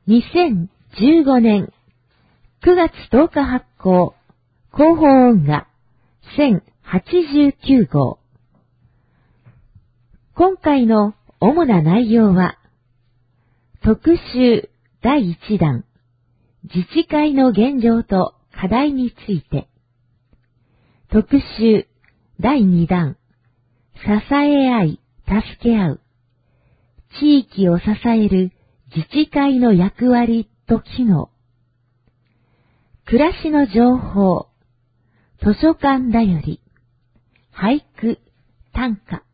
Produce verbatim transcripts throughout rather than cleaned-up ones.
にせんじゅうごねんくがつとおか発行、広報音画せんはちじゅうきゅうごう。今回の主な内容は、特集だいいちだん、自治会の現状と課題について、特集だいにだん、支え合い、助け合う、地域を支える自治会の役割と機能、暮らしの情報、図書館だより、俳句、短歌、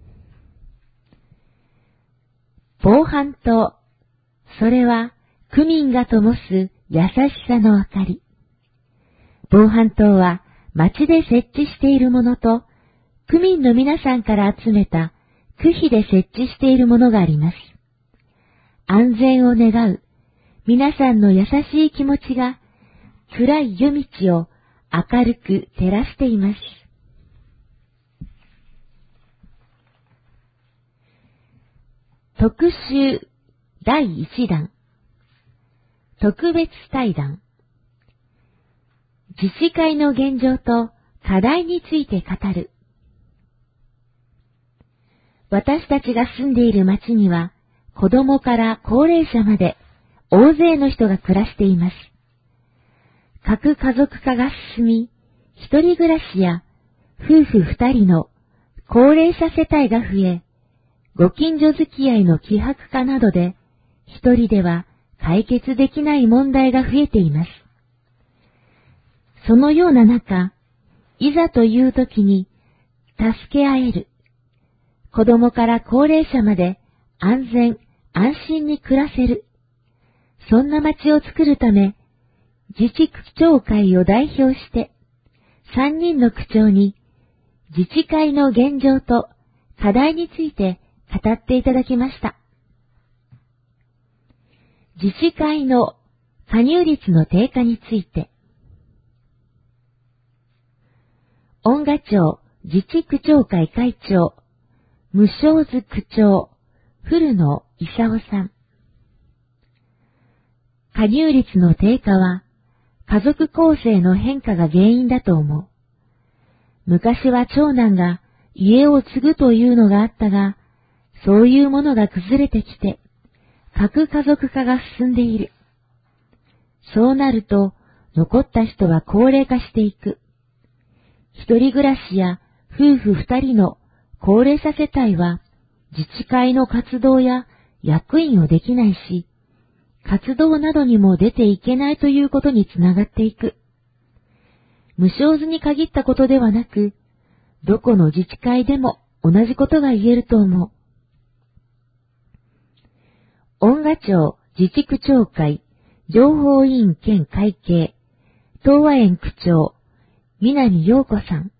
防犯灯、それは区民が灯す優しさの明かり。防犯灯は町で設置しているものと、区民の皆さんから集めた区費で設置しているものがあります。安全を願う皆さんの優しい気持ちが暗い夜道を明るく照らしています。特集だいいちだん、特別対談、自治会の現状と課題について語る。私たちが住んでいる町には、子供から高齢者まで大勢の人が暮らしています。核家族化が進み、一人暮らしや夫婦二人の高齢者世帯が増え、ご近所付き合いの希薄化などで、一人では解決できない問題が増えています。そのような中、いざという時に助け合える、子供から高齢者まで安全、安心に暮らせる、そんな町を作るため、自治区長会を代表して、三人の区長に自治会の現状と課題について語っていただきました。自治会の加入率の低下について、恩賀町自治区長会会長、無償図区長、古野勲さん。加入率の低下は、家族構成の変化が原因だと思う。昔は長男が家を継ぐというのがあったが、そういうものが崩れてきて、核家族化が進んでいる。そうなると、残った人は高齢化していく。一人暮らしや夫婦二人の高齢者世帯は、自治会の活動や役員をできないし、活動などにも出ていけないということにつながっていく。無償図に限ったことではなく、どこの自治会でも同じことが言えると思う。恩賀町自治区長会情報委員兼会計、東和園区長、南陽子さん。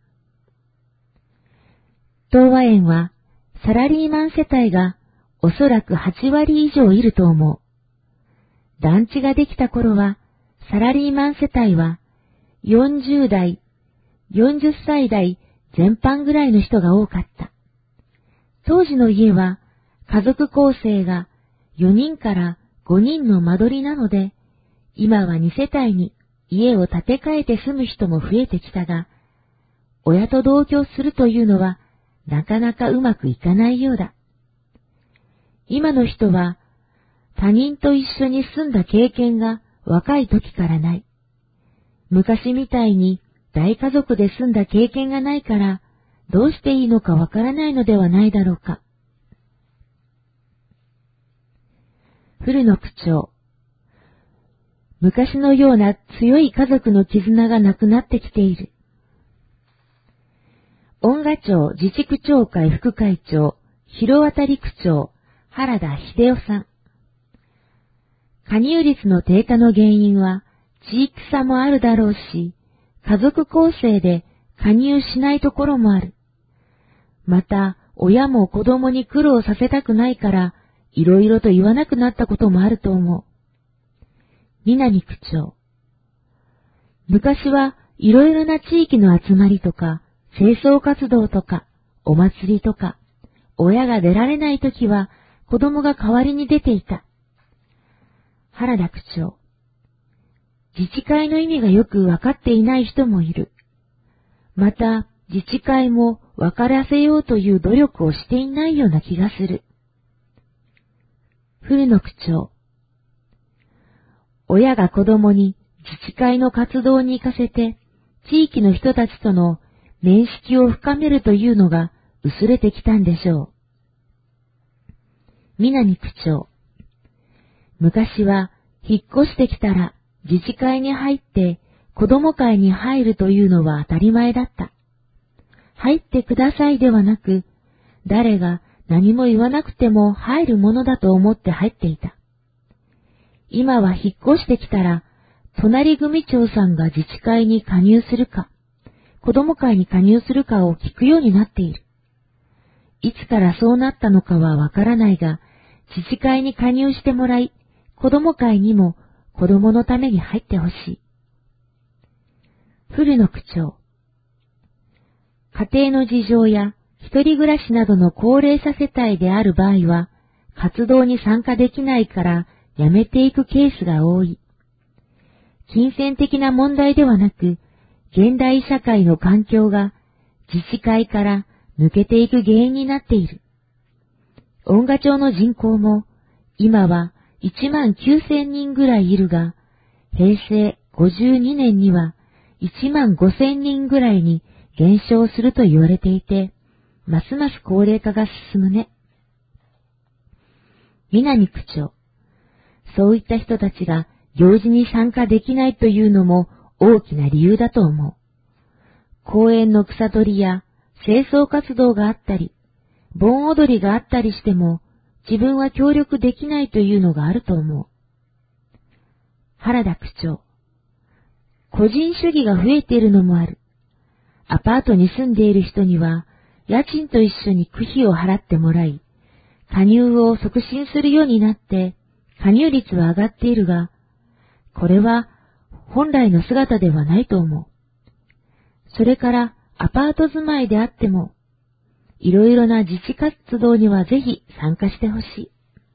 東和園はサラリーマン世帯がおそらくはちわり以上いると思う。団地ができた頃は、サラリーマン世帯はよんじゅうだい、よんじゅっさい代全般ぐらいの人が多かった。当時の家は家族構成がよにんからごにんの間取りなので、今はにせたいに家を建て替えて住む人も増えてきたが、親と同居するというのはなかなかうまくいかないようだ。今の人は他人と一緒に住んだ経験が若い時からない。昔みたいに大家族で住んだ経験がないから、どうしていいのかわからないのではないだろうか。古野区長。昔のような強い家族の絆がなくなってきている。恩賀町自治区長会副会長、広渡区長、原田秀夫さん。加入率の低下の原因は地域差もあるだろうし、家族構成で加入しないところもある。また、親も子供に苦労させたくないから、いろいろと言わなくなったこともあると思う。南区長。昔はいろいろな地域の集まりとか、清掃活動とか、お祭りとか、親が出られないときは子供が代わりに出ていた。 原田区長。自治会の意味がよくわかっていない人もいる。また、自治会もわからせようという努力をしていないような気がする。古野区長。親が子供に自治会の活動に行かせて、地域の人たちとの面識を深めるというのが薄れてきたんでしょう。南区長。昔は引っ越してきたら自治会に入って子供会に入るというのは当たり前だった。入ってくださいではなく、誰が何も言わなくても入るものだと思って入っていた。今は引っ越してきたら、隣組長さんが自治会に加入するか、子供会に加入するかを聞くようになっている。いつからそうなったのかはわからないが、自治会に加入してもらい、子供会にも子供のために入ってほしい。古野区長。家庭の事情や一人暮らしなどの高齢者世帯である場合は、活動に参加できないから辞めていくケースが多い。金銭的な問題ではなく、現代社会の環境が自治会から抜けていく原因になっている。恩賀町の人口も今はいちまんきゅうせんにんぐらいいるが、へいせいごじゅうにねんにはいちまんごせんにんぐらいに減少すると言われていて、ますます高齢化が進むね。南区長。そういった人たちが行事に参加できないというのも大きな理由だと思う。公園の草取りや清掃活動があったり、盆踊りがあったりしても、自分は協力できないというのがあると思う。原田区長。個人主義が増えているのもある。アパートに住んでいる人には、家賃と一緒に区費を払ってもらい、加入を促進するようになって、加入率は上がっているが、これは本来の姿ではないと思う。それからアパート住まいであっても、いろいろな自治活動にはぜひ参加してほしい。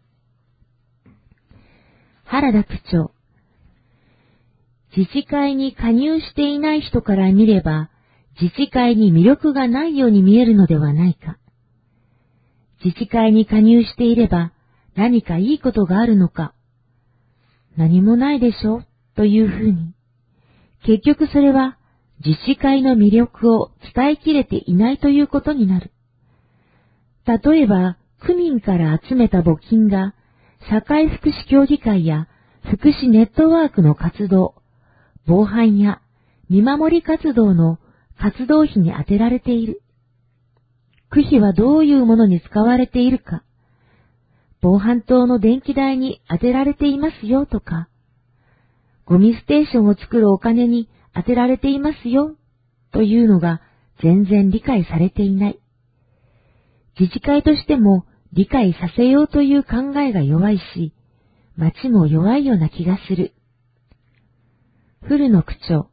原田区長。自治会に加入していない人から見れば、自治会に魅力がないように見えるのではないか。自治会に加入していれば何かいいことがあるのか。何もないでしょというふうに。結局それは自治会の魅力を伝えきれていないということになる。例えば、区民から集めた募金が社会福祉協議会や福祉ネットワークの活動、防犯や見守り活動の活動費に充てられている。区費はどういうものに使われているか、防犯灯の電気代に充てられていますよとか、ゴミステーションを作るお金に充てられていますよというのが全然理解されていない。自治会としても理解させようという考えが弱いし、町も弱いような気がする。古野区長。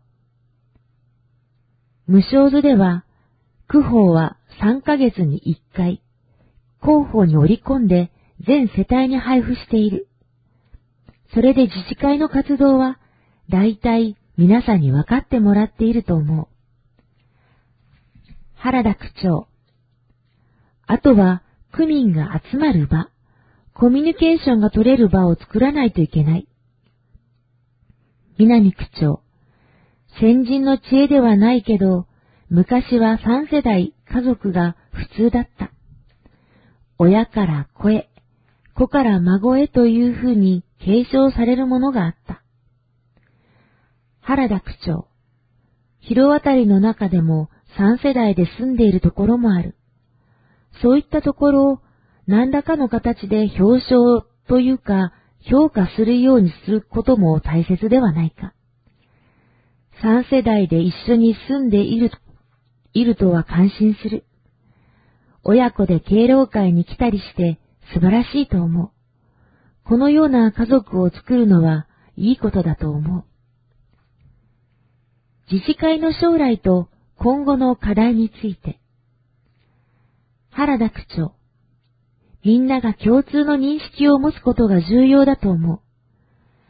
無償図では、区法はさんかげつにいっかい、広報に織り込んで全世帯に配布している。それで自治会の活動は、だいたい皆さんに分かってもらっていると思う。原田区長。あとは、区民が集まる場、コミュニケーションが取れる場を作らないといけない。南区長。先人の知恵ではないけど、昔は三世代家族が普通だった。親から子へ、子から孫へというふうに継承されるものがあった。原田区長。広渡りの中でも三世代で住んでいるところもある。そういったところを何らかの形で表彰というか評価するようにすることも大切ではないか。三世代で一緒に住んでいる、いるとは感心する。親子で敬老会に来たりして素晴らしいと思う。このような家族を作るのはいいことだと思う。自治会の将来と今後の課題について。原田区長。みんなが共通の認識を持つことが重要だと思う。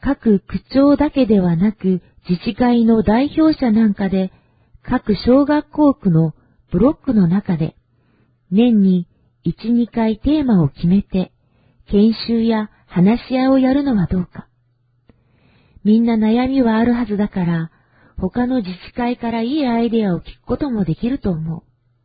各区長だけではなく自治会の代表者なんかで各小学校区のブロックの中で年にいち、にかいテーマを決めて研修や話し合いをやるのはどうか。みんな悩みはあるはずだから他の自治会からいいアイデアを聞くこともできると思う。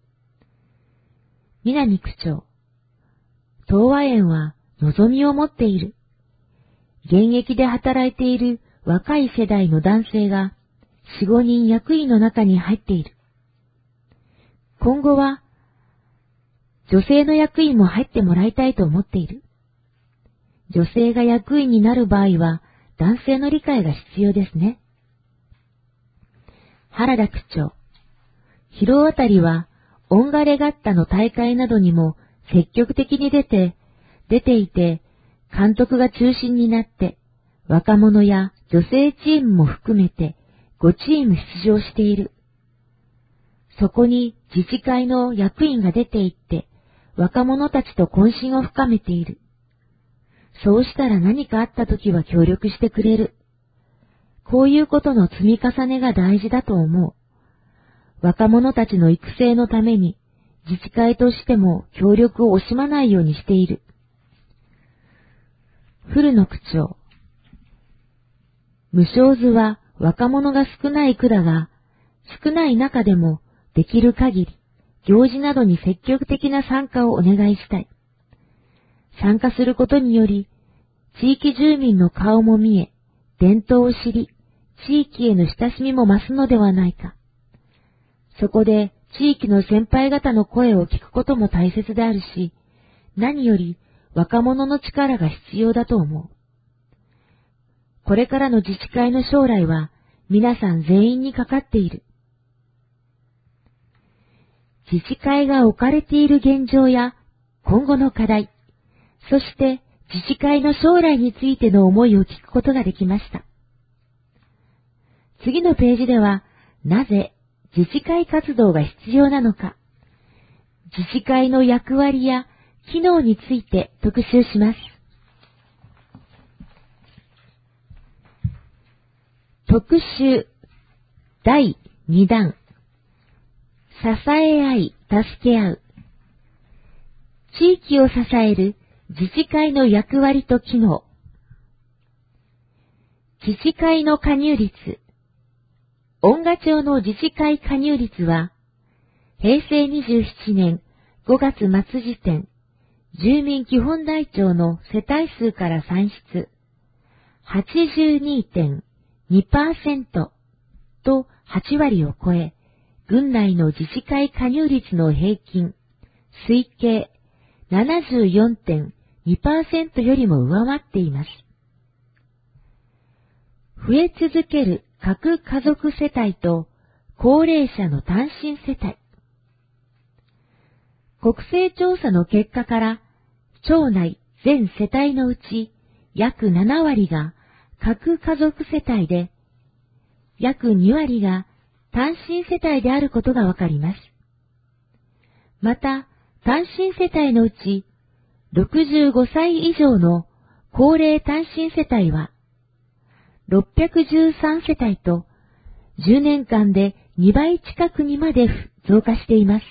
南区長、東和園は望みを持っている。現役で働いている若い世代の男性がよん、ごにん役員の中に入っている。今後は女性の役員も入ってもらいたいと思っている。女性が役員になる場合は男性の理解が必要ですね。原田区長、広渡りはオンガレガッタの大会などにも積極的に出て、出ていて、監督が中心になって、若者や女性チームも含めてごチーム出場している。そこに自治会の役員が出て行って、若者たちと懇親を深めている。そうしたら何かあったときは協力してくれる。こういうことの積み重ねが大事だと思う。若者たちの育成のために自治会としても協力を惜しまないようにしている。古野区長、無償図は若者が少ない区だが、少ない中でもできる限り行事などに積極的な参加をお願いしたい。参加することにより、地域住民の顔も見え、伝統を知り、地域への親しみも増すのではないか。そこで地域の先輩方の声を聞くことも大切であるし、何より若者の力が必要だと思う。これからの自治会の将来は皆さん全員にかかっている。自治会が置かれている現状や今後の課題、そして自治会の将来についての思いを聞くことができました。次のページでは、なぜ自治会活動が必要なのか、自治会の役割や機能について特集します。特集だいにだん、支え合い、助け合う。地域を支える自治会の役割と機能。自治会の加入率。恩賀町の自治会加入率は、へいせいにじゅうななねんごがつ末時点、住民基本台帳の世帯数から算出、はちじゅうにてんにパーセント とはちわりを超え、郡内の自治会加入率の平均、推計 ななじゅうよんてんにパーセント よりも上回っています。増え続ける各家族世帯と高齢者の単身世帯。国勢調査の結果から、町内全世帯のうち約ななわりが各家族世帯で、約にわりが単身世帯であることがわかります。また、単身世帯のうちろくじゅうごさい以上の高齢単身世帯は、ろっぴゃくじゅうさんせたいと、じゅうねんかんでにばい近くにまで増加しています。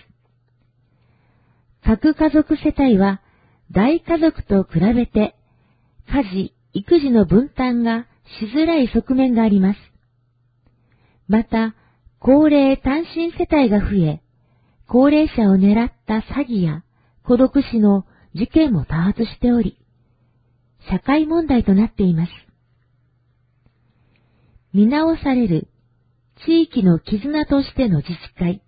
各家族世帯は、大家族と比べて、家事、育児の分担がしづらい側面があります。また、高齢単身世帯が増え、高齢者を狙った詐欺や孤独死の事件も多発しており、社会問題となっています。見直される地域の絆としての自治会。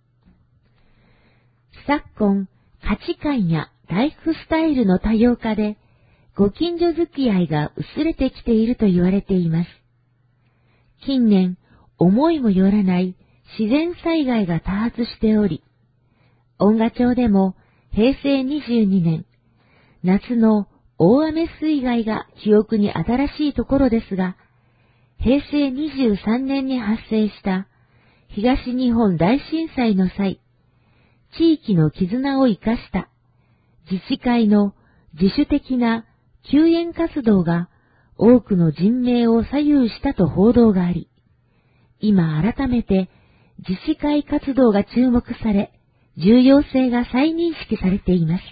昨今、価値観やライフスタイルの多様化で、ご近所付き合いが薄れてきていると言われています。近年、思いもよらない自然災害が多発しており、恩賀町でもへいせいにじゅうにねん、夏の大雨水害が記憶に新しいところですが、へいせいにじゅうさんねんに発生した東日本大震災の際、地域の絆を生かした自治会の自主的な救援活動が多くの人命を左右したと報道があり、今改めて自治会活動が注目され、重要性が再認識されています。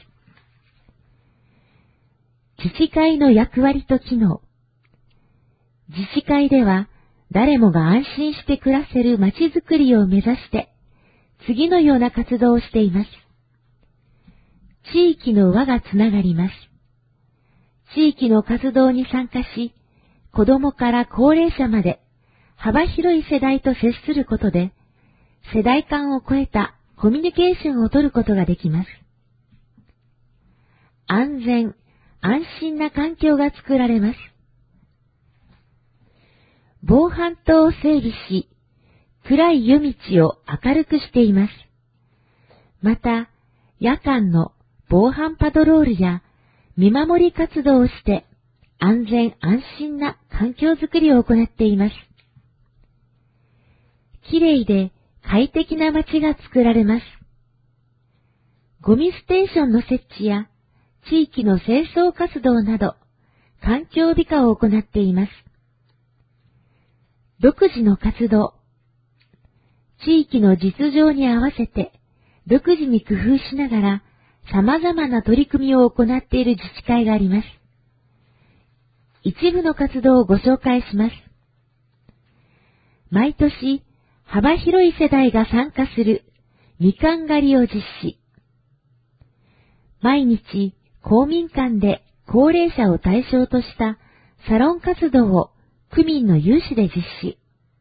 自治会の役割と機能。自治会では誰もが安心して暮らせるまちづくりを目指して、次のような活動をしています。地域の輪がつながります。地域の活動に参加し、子供から高齢者まで幅広い世代と接することで、世代間を超えたコミュニケーションを取ることができます。安全、安心な環境が作られます。防犯灯を整備し、暗い夜道を明るくしています。また、夜間の防犯パトロールや見守り活動をして、安全安心な環境づくりを行っています。きれいで快適な街が作られます。ゴミステーションの設置や地域の清掃活動など、環境美化を行っています。独自の活動。地域の実情に合わせて、独自に工夫しながら、様々な取り組みを行っている自治会があります。一部の活動をご紹介します。毎年、幅広い世代が参加するみかん狩りを実施。毎日、公民館で高齢者を対象としたサロン活動を区民の有志で実施。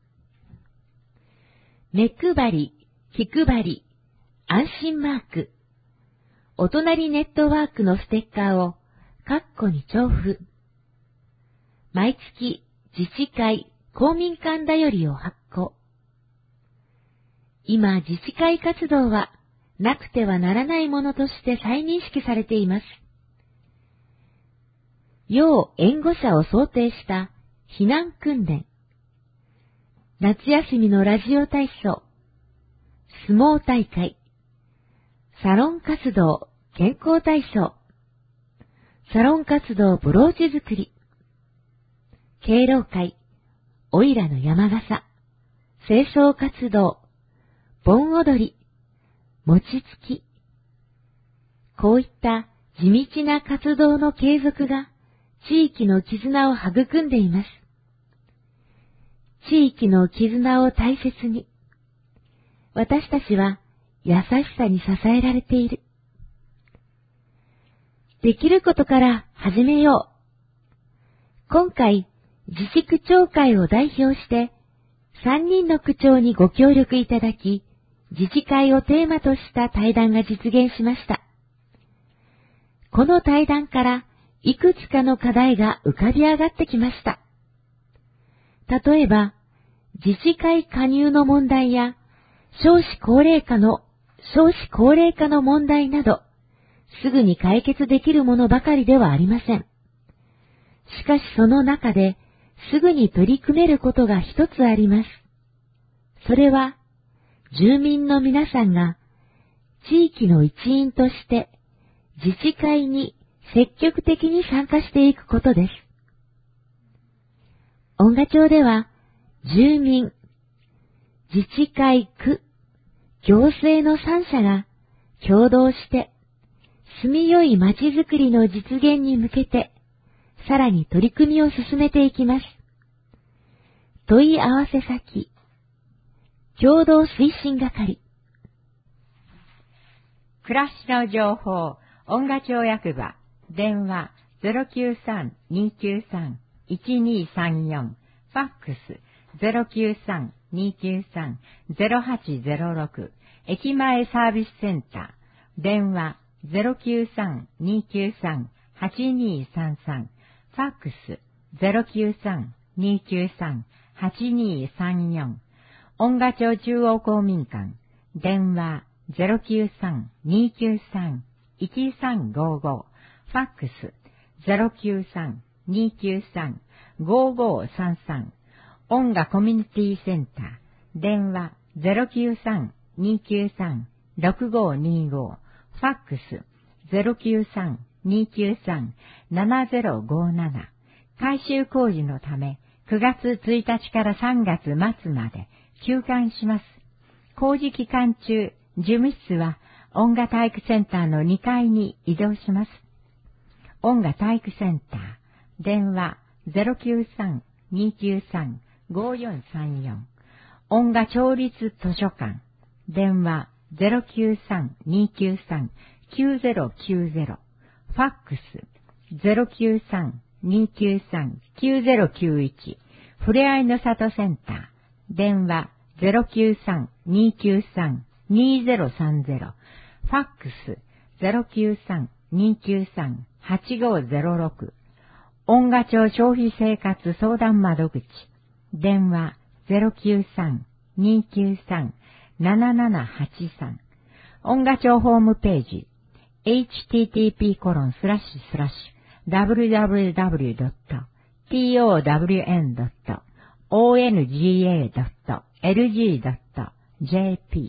目配り、気配り、安心マーク。お隣ネットワークのステッカーを括弧に重付。毎月自治会公民館だよりを発行。今自治会活動はなくてはならないものとして再認識されています。要援護者を想定した避難訓練。夏休みのラジオ体操。相撲大会。サロン活動、健康体操。サロン活動ブローチ作り。敬老会、おいらの山笠。清掃活動、盆踊り、餅つき。こういった地道な活動の継続が地域の絆を育んでいます。地域の絆を大切に。私たちは優しさに支えられている。できることから始めよう。今回、自治区長会を代表して、さんにんの区長にご協力いただき、自治会をテーマとした対談が実現しました。この対談からいくつかの課題が浮かび上がってきました。例えば、自治会加入の問題や、少子高齢化の、少子高齢化の問題など、すぐに解決できるものばかりではありません。しかしその中で、すぐに取り組めることが一つあります。それは、住民の皆さんが、地域の一員として、自治会に積極的に参加していくことです。恩賀町では、住民、自治会区、行政の三者が共同して、住みよい街づくりの実現に向けて、さらに取り組みを進めていきます。問い合わせ先、共同推進係。 暮らしの情報、恩賀町役場、電話 ゼロきゅうさん にきゅうさん いちにさんよん、ファックス ゼロきゅうさん にきゅうさん ゼロはちゼロろく、駅前サービスセンター、電話 ゼロきゅうさん にきゅうさん はちにさんさん、ファックス ゼロきゅうさん にきゅうさん はちにさんよん、恩賀町中央公民館、電話 ゼロきゅうさん にきゅうさん いちさんごご、ファックス ゼロきゅうさん にきゅうさん ごごさんさん、恩賀コミュニティセンター、電話 ゼロきゅうさん にきゅうさん ろくごにご、ファックス ゼロきゅうさん にきゅうさん ななゼロごなな、 改修工事のため、くがつついたちからさんがつまつまで休館します。工事期間中、事務室は音楽体育センターのにかいに移動します。音楽体育センター、電話 ゼロきゅうさん にきゅうさん ごよんさんよん。音楽町立図書館、電話 ゼロきゅうさん にきゅうさん きゅうゼロきゅうゼロ。ファックス ゼロきゅうさん にきゅうさん きゅうゼロきゅういち。ふれあいの里センター、電話 ゼロきゅうさん にきゅうさん にゼロさんゼロ。ファックス ゼロきゅうさん にきゅうさん はちごゼロろく。音楽町消費生活相談窓口、電話 ゼロきゅうさん にきゅうさん ななななはちさん。音楽町ホームページ、エイチティーティーピーコロンスラッシュスラッシュダブリュダブリュダブリュドットトワンドットオンガドットエルジードットジェーピ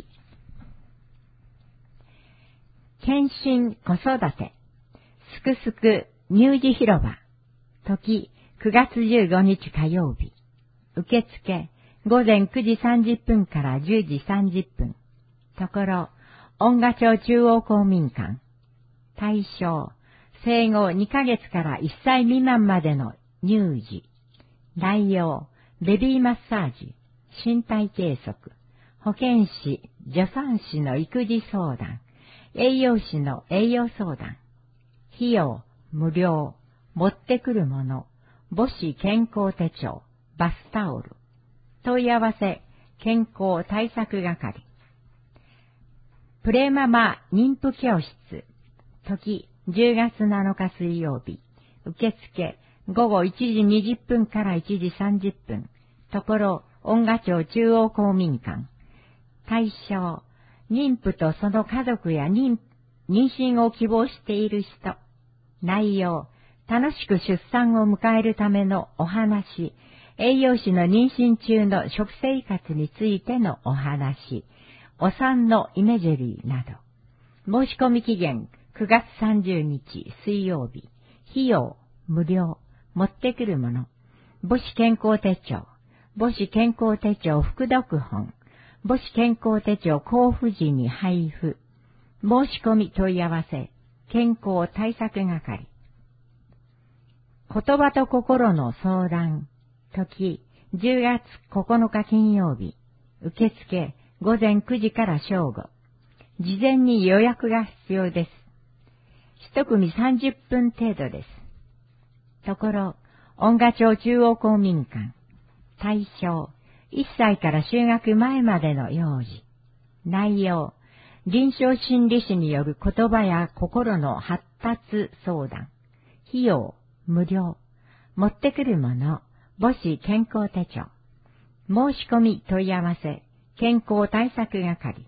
ー。検診子育て、すくすく乳児広場、時くがつじゅうごにち火曜日、受付ごぜんくじさんじゅっぷんからじゅうじさんじゅっぷん、ところ、音楽町中央公民館、対象、生後にかげつからいっさい未満までの乳児、内容、ベビーマッサージ、身体計測、保健師、助産師の育児相談、栄養士の栄養相談、費用、無料、持ってくるもの、母子健康手帳、バスタオル、問い合わせ、健康対策係。プレママ妊婦教室、時じゅうがつなのか水曜日、受付ごごいちじにじゅっぷんからいちじさんじゅっぷん、ところ音楽町中央公民館。対象、妊婦とその家族や妊妊娠を希望している人。内容、楽しく出産を迎えるためのお話、栄養士の妊娠中の食生活についてのお話、お産のイメージリーなど。申し込み期限くがつさんじゅうにち水曜日。費用無料。持ってくるもの。母子健康手帳。母子健康手帳副読本。母子健康手帳交付時に配布。申し込み問い合わせ。健康対策係。言葉と心の相談。時じゅうがつここのか金曜日。受付ごぜんくじから正午。事前に予約が必要です。一組さんじゅっぷん程度です。ところ、音楽町中央公民館。対象、いっさいから就学前までの幼児。内容、臨床心理士による言葉や心の発達相談。費用、無料。持ってくるもの、母子健康手帳。申し込み問い合わせ、健康対策係。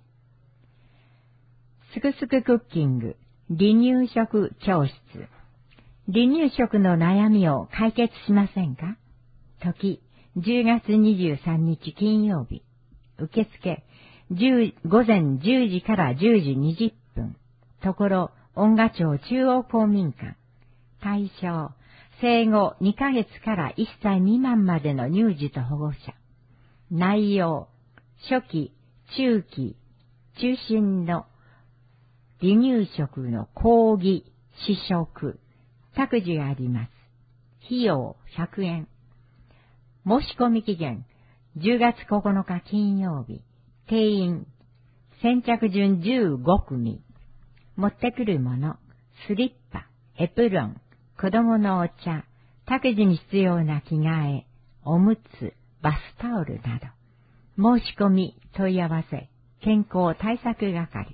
すくすくクッキング、離乳食教室。離乳食の悩みを解決しませんか？時、じゅうがつにじゅうさんにち金曜日。受付、ごぜんじゅうじからじゅうじにじゅっぷん。ところ、音楽町中央公民館。対象、生後にかげつからいっさい未満までの乳児と保護者。内容、初期、中期、中心の離乳食の講義、試食、託児があります。費用ひゃくえん。申し込み期限じゅうがつここのか金曜日。定員先着順じゅうごくみ。持ってくるもの、スリッパ、エプロン、子供のお茶、託児に必要な着替え、おむつ、バスタオルなど。申し込み、問い合わせ、健康対策係。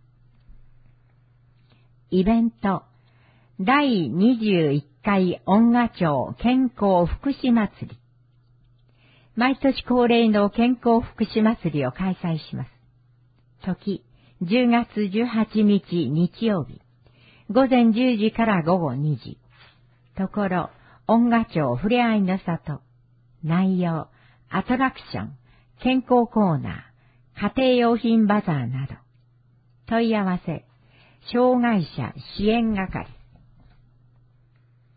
イベント、だいにじゅういっかい音楽町健康福祉祭り。毎年恒例の健康福祉祭りを開催します。時、じゅうがつじゅうはちにち日曜日。ごぜんじゅうじからごごにじ。ところ、音楽町ふれあいの里。内容、アトラクション、健康コーナー、家庭用品バザーなど。問い合わせ、障害者支援係。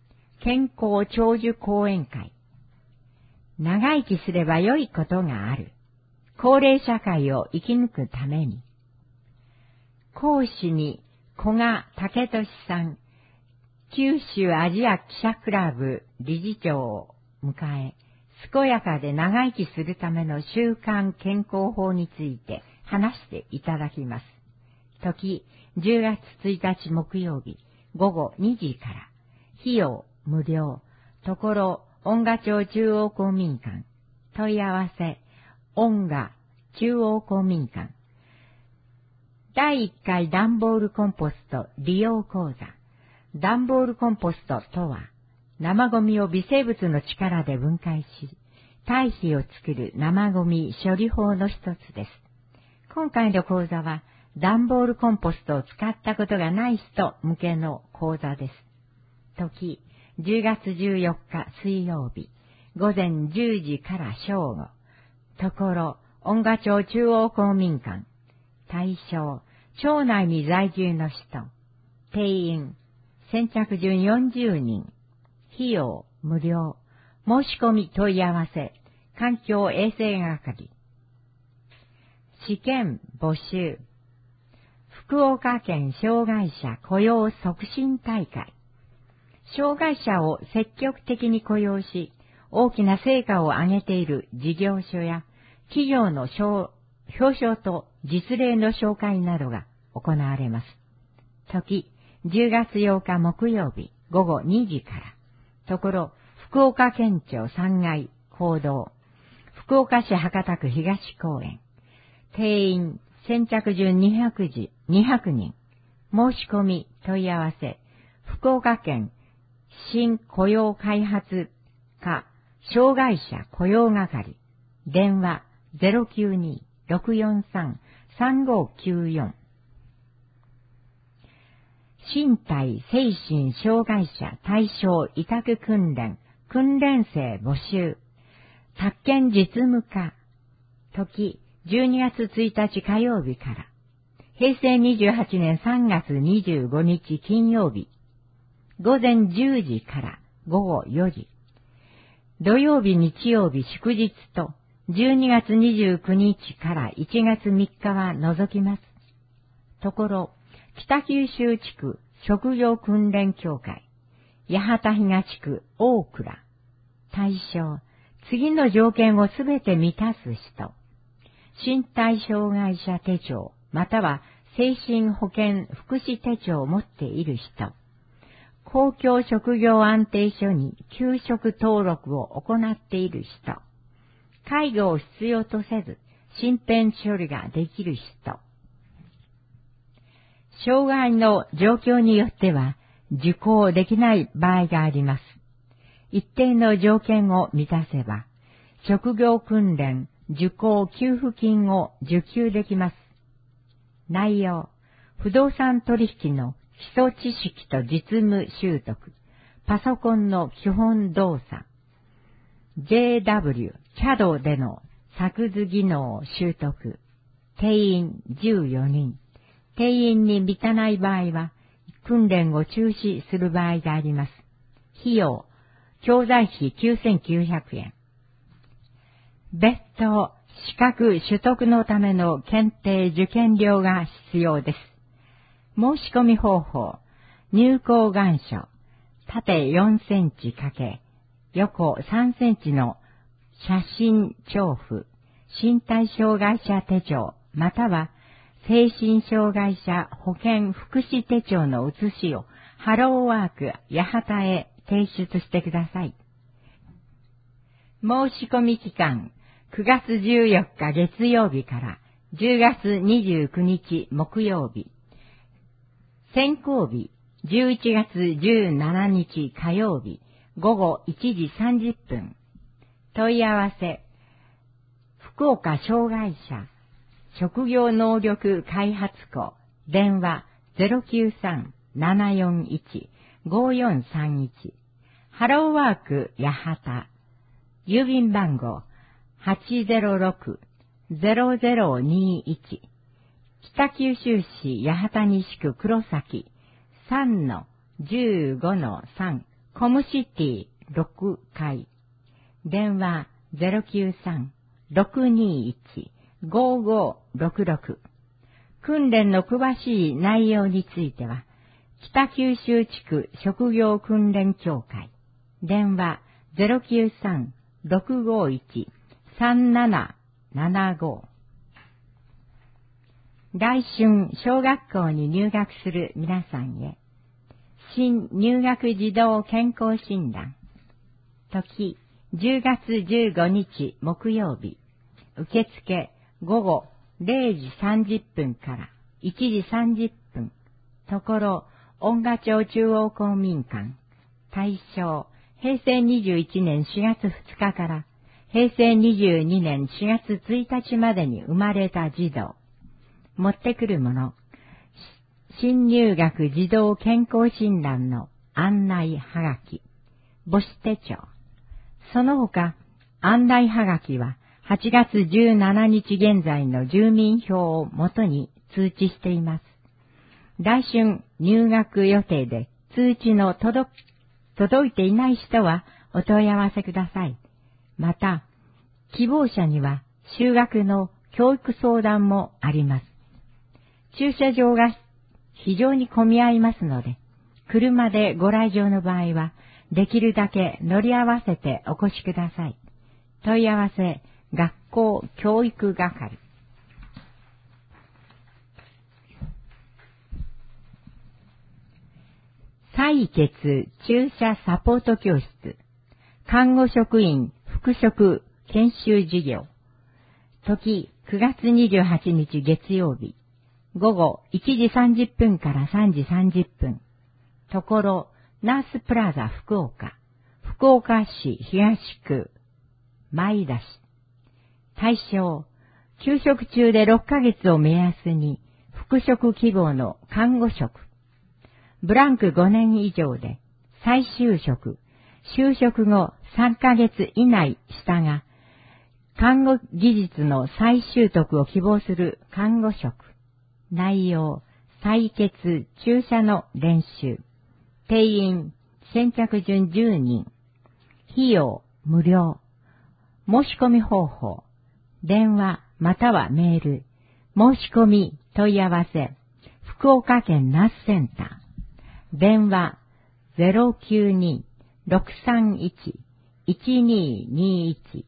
健康長寿講演会。長生きすれば良いことがある。高齢社会を生き抜くために。講師に古賀武俊さん、九州アジア記者クラブ理事長を迎え、健やかで長生きするための習慣健康法について話していただきます。時、じゅうがつついたち木曜日、午後にじから。費用無料。ところ、音賀町中央公民館。問い合わせ、音賀中央公民館。だいいっかい段ボールコンポスト利用講座。段ボールコンポストとは、生ゴミを微生物の力で分解し、堆肥を作る生ゴミ処理法の一つです。今回の講座は、段ボールコンポストを使ったことがない人向けの講座です。時、じゅうがつじゅうよっか水曜日、午前じゅうじから正午。ところ、音賀町中央公民館。対象、町内に在住の人。定員、先着順よんじゅうにん。費用、無料。申し込み問い合わせ、環境衛生係。試験募集。福岡県障害者雇用促進大会。障害者を積極的に雇用し、大きな成果を上げている事業所や企業の表彰と実例の紹介などが行われます。時、じゅうがつようか木曜日午後にじから。ところ、福岡県庁さんがい講堂。福岡市博多区東公園。定員、先着順にひゃくにん。申し込み問い合わせ、福岡県新雇用開発課障害者雇用係。電話 ゼロきゅうに ろくよんさん さんごきゅうよん。身体精神障害者対象委託訓練、訓練生募集。宅建実務課。時、じゅうにがつついたち火曜日から。へいせいにじゅうはちねんさんがつにじゅうごにち金曜日。午前じゅうじから午後よじ。土曜日、日曜日、祝日と、じゅうにがつにじゅうくにちからいちがつみっかは除きます。ところ、北九州地区職業訓練協会、八幡東区大倉。対象、次の条件をすべて満たす人。身体障害者手帳、または精神保健福祉手帳を持っている人。公共職業安定所に休職登録を行っている人。介護を必要とせず、身辺処理ができる人。障害の状況によっては、受講できない場合があります。一定の条件を満たせば、職業訓練受講給付金を受給できます。内容、不動産取引の基礎知識と実務習得、パソコンの基本動作、ジェイダブリュー、キャド での作図技能習得、定員じゅうよにん、定員に満たない場合は、訓練を中止する場合があります。費用、教材費きゅうせんきゅうひゃくえん。別途、資格取得のための検定受験料が必要です。申し込み方法、入校願書、縦よんセンチ×横さんセンチの写真帳付、身体障害者手帳、または精神障害者保健福祉手帳の写しをハローワーク八幡へ提出してください。申し込み期間、くがつじゅうよっか月曜日からじゅうがつにじゅうくにち木曜日。選考日、じゅういちがつじゅうしちにち火曜日、午後いちじさんじゅっぷん。問い合わせ、福岡障害者職業能力開発庫、電話 ゼロきゅうさん ななよんいち ごよんさんいち。ハローワーク八幡、郵便番号 はちゼロろく ゼロゼロにいち。北九州市八幡西区黒崎 さんのじゅうごのさんコムシティろくかい、電話 ゼロきゅうさん ろくにいち ごごろくろく。訓練の詳しい内容については、北九州地区職業訓練協会、電話 ゼロきゅうさん ろくごいち さんななななご。来春小学校に入学する皆さんへ、新入学児童健康診断。時、じゅうがつじゅうごにち木曜日。受付午後れいじさんじゅっぷんからいちじさんじゅっぷん。ところ、恩賀町中央公民館。対象、へいせいにじゅういちねんしがつふつかからへいせいにじゅうにねんしがつついたちまでに生まれた児童。持ってくるもの、新入学児童健康診断の案内はがき、母子手帳。その他、案内はがきははちがつじゅうしちにち現在の住民票をもとに通知しています。来春入学予定で通知の届、届いていない人はお問い合わせください。また、希望者には就学の教育相談もあります。駐車場が非常に混み合いますので、車でご来場の場合は、できるだけ乗り合わせてお越しください。問い合わせ、学校教育係。採血注射サポート教室、看護職員復職研修事業。時、くがつにじゅうはちにち月曜日。午後いちじさんじゅっぷんからさんじさんじゅっぷん。ところ、ナースプラザ福岡、福岡市東区、前田市。対象、休職中でろっかげつを目安に、復職希望の看護職。ブランクごねん以上で、再就職、就職後さんかげつ以内したが、看護技術の再習得を希望する看護職。内容、採血、注射の練習。定員、先着順じゅうにん。費用、無料。申し込み方法。電話またはメール。申し込み、問い合わせ。福岡県ナースセンター。電話 ゼロきゅうに ろくさんいち いちににいち。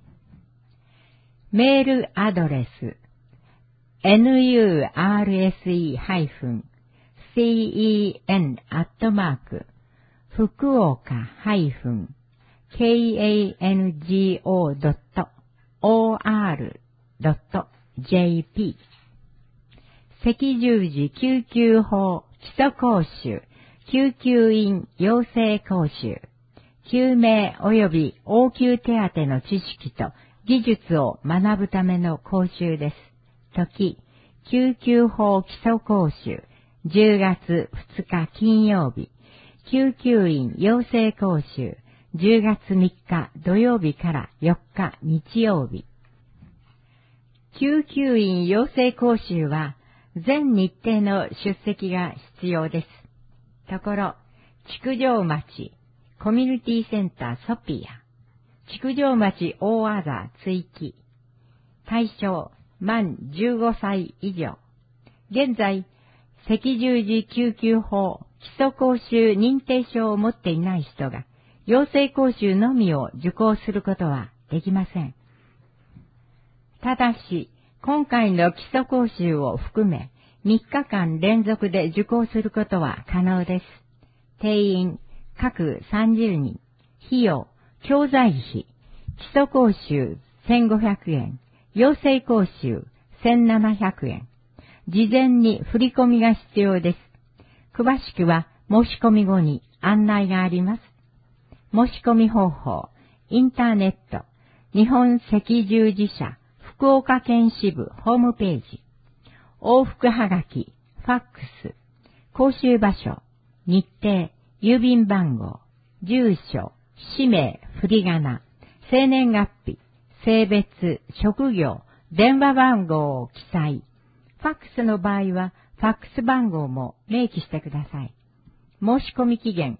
メールアドレス。ヌーアールエスイー シーイーエヌ アットマーク福岡 ケーエヌジーオー ドット オーアール ドット ジェーピー 赤十字救急法基礎講習救急員養成講習救命及び応急手当の知識と技術を学ぶための講習です。時、救急法基礎講習、じゅうがつふつか金曜日、救急員養成講習、じゅうがつみっか土曜日からよっか日曜日。救急員養成講習は、全日程の出席が必要です。ところ、築城町、コミュニティセンターソピア、築城町大あざ追記、対象、満じゅうごさい以上。現在、赤十字救急法基礎講習認定証を持っていない人が、養成講習のみを受講することはできません。ただし、今回の基礎講習を含め、みっかかん連続で受講することは可能です。定員、各さんじゅうにん。費用、教材費、基礎講習せんごひゃくえん。養成講習せんななひゃくえん。事前に振り込みが必要です。詳しくは申し込み後に案内があります。申し込み方法、インターネット、日本赤十字社福岡県支部ホームページ、往復はがき、ファックス、講習場所、日程、郵便番号、住所、氏名、振り仮名、生年月日、性別、職業、電話番号を記載。ファックスの場合は、ファックス番号も明記してください。申し込み期限、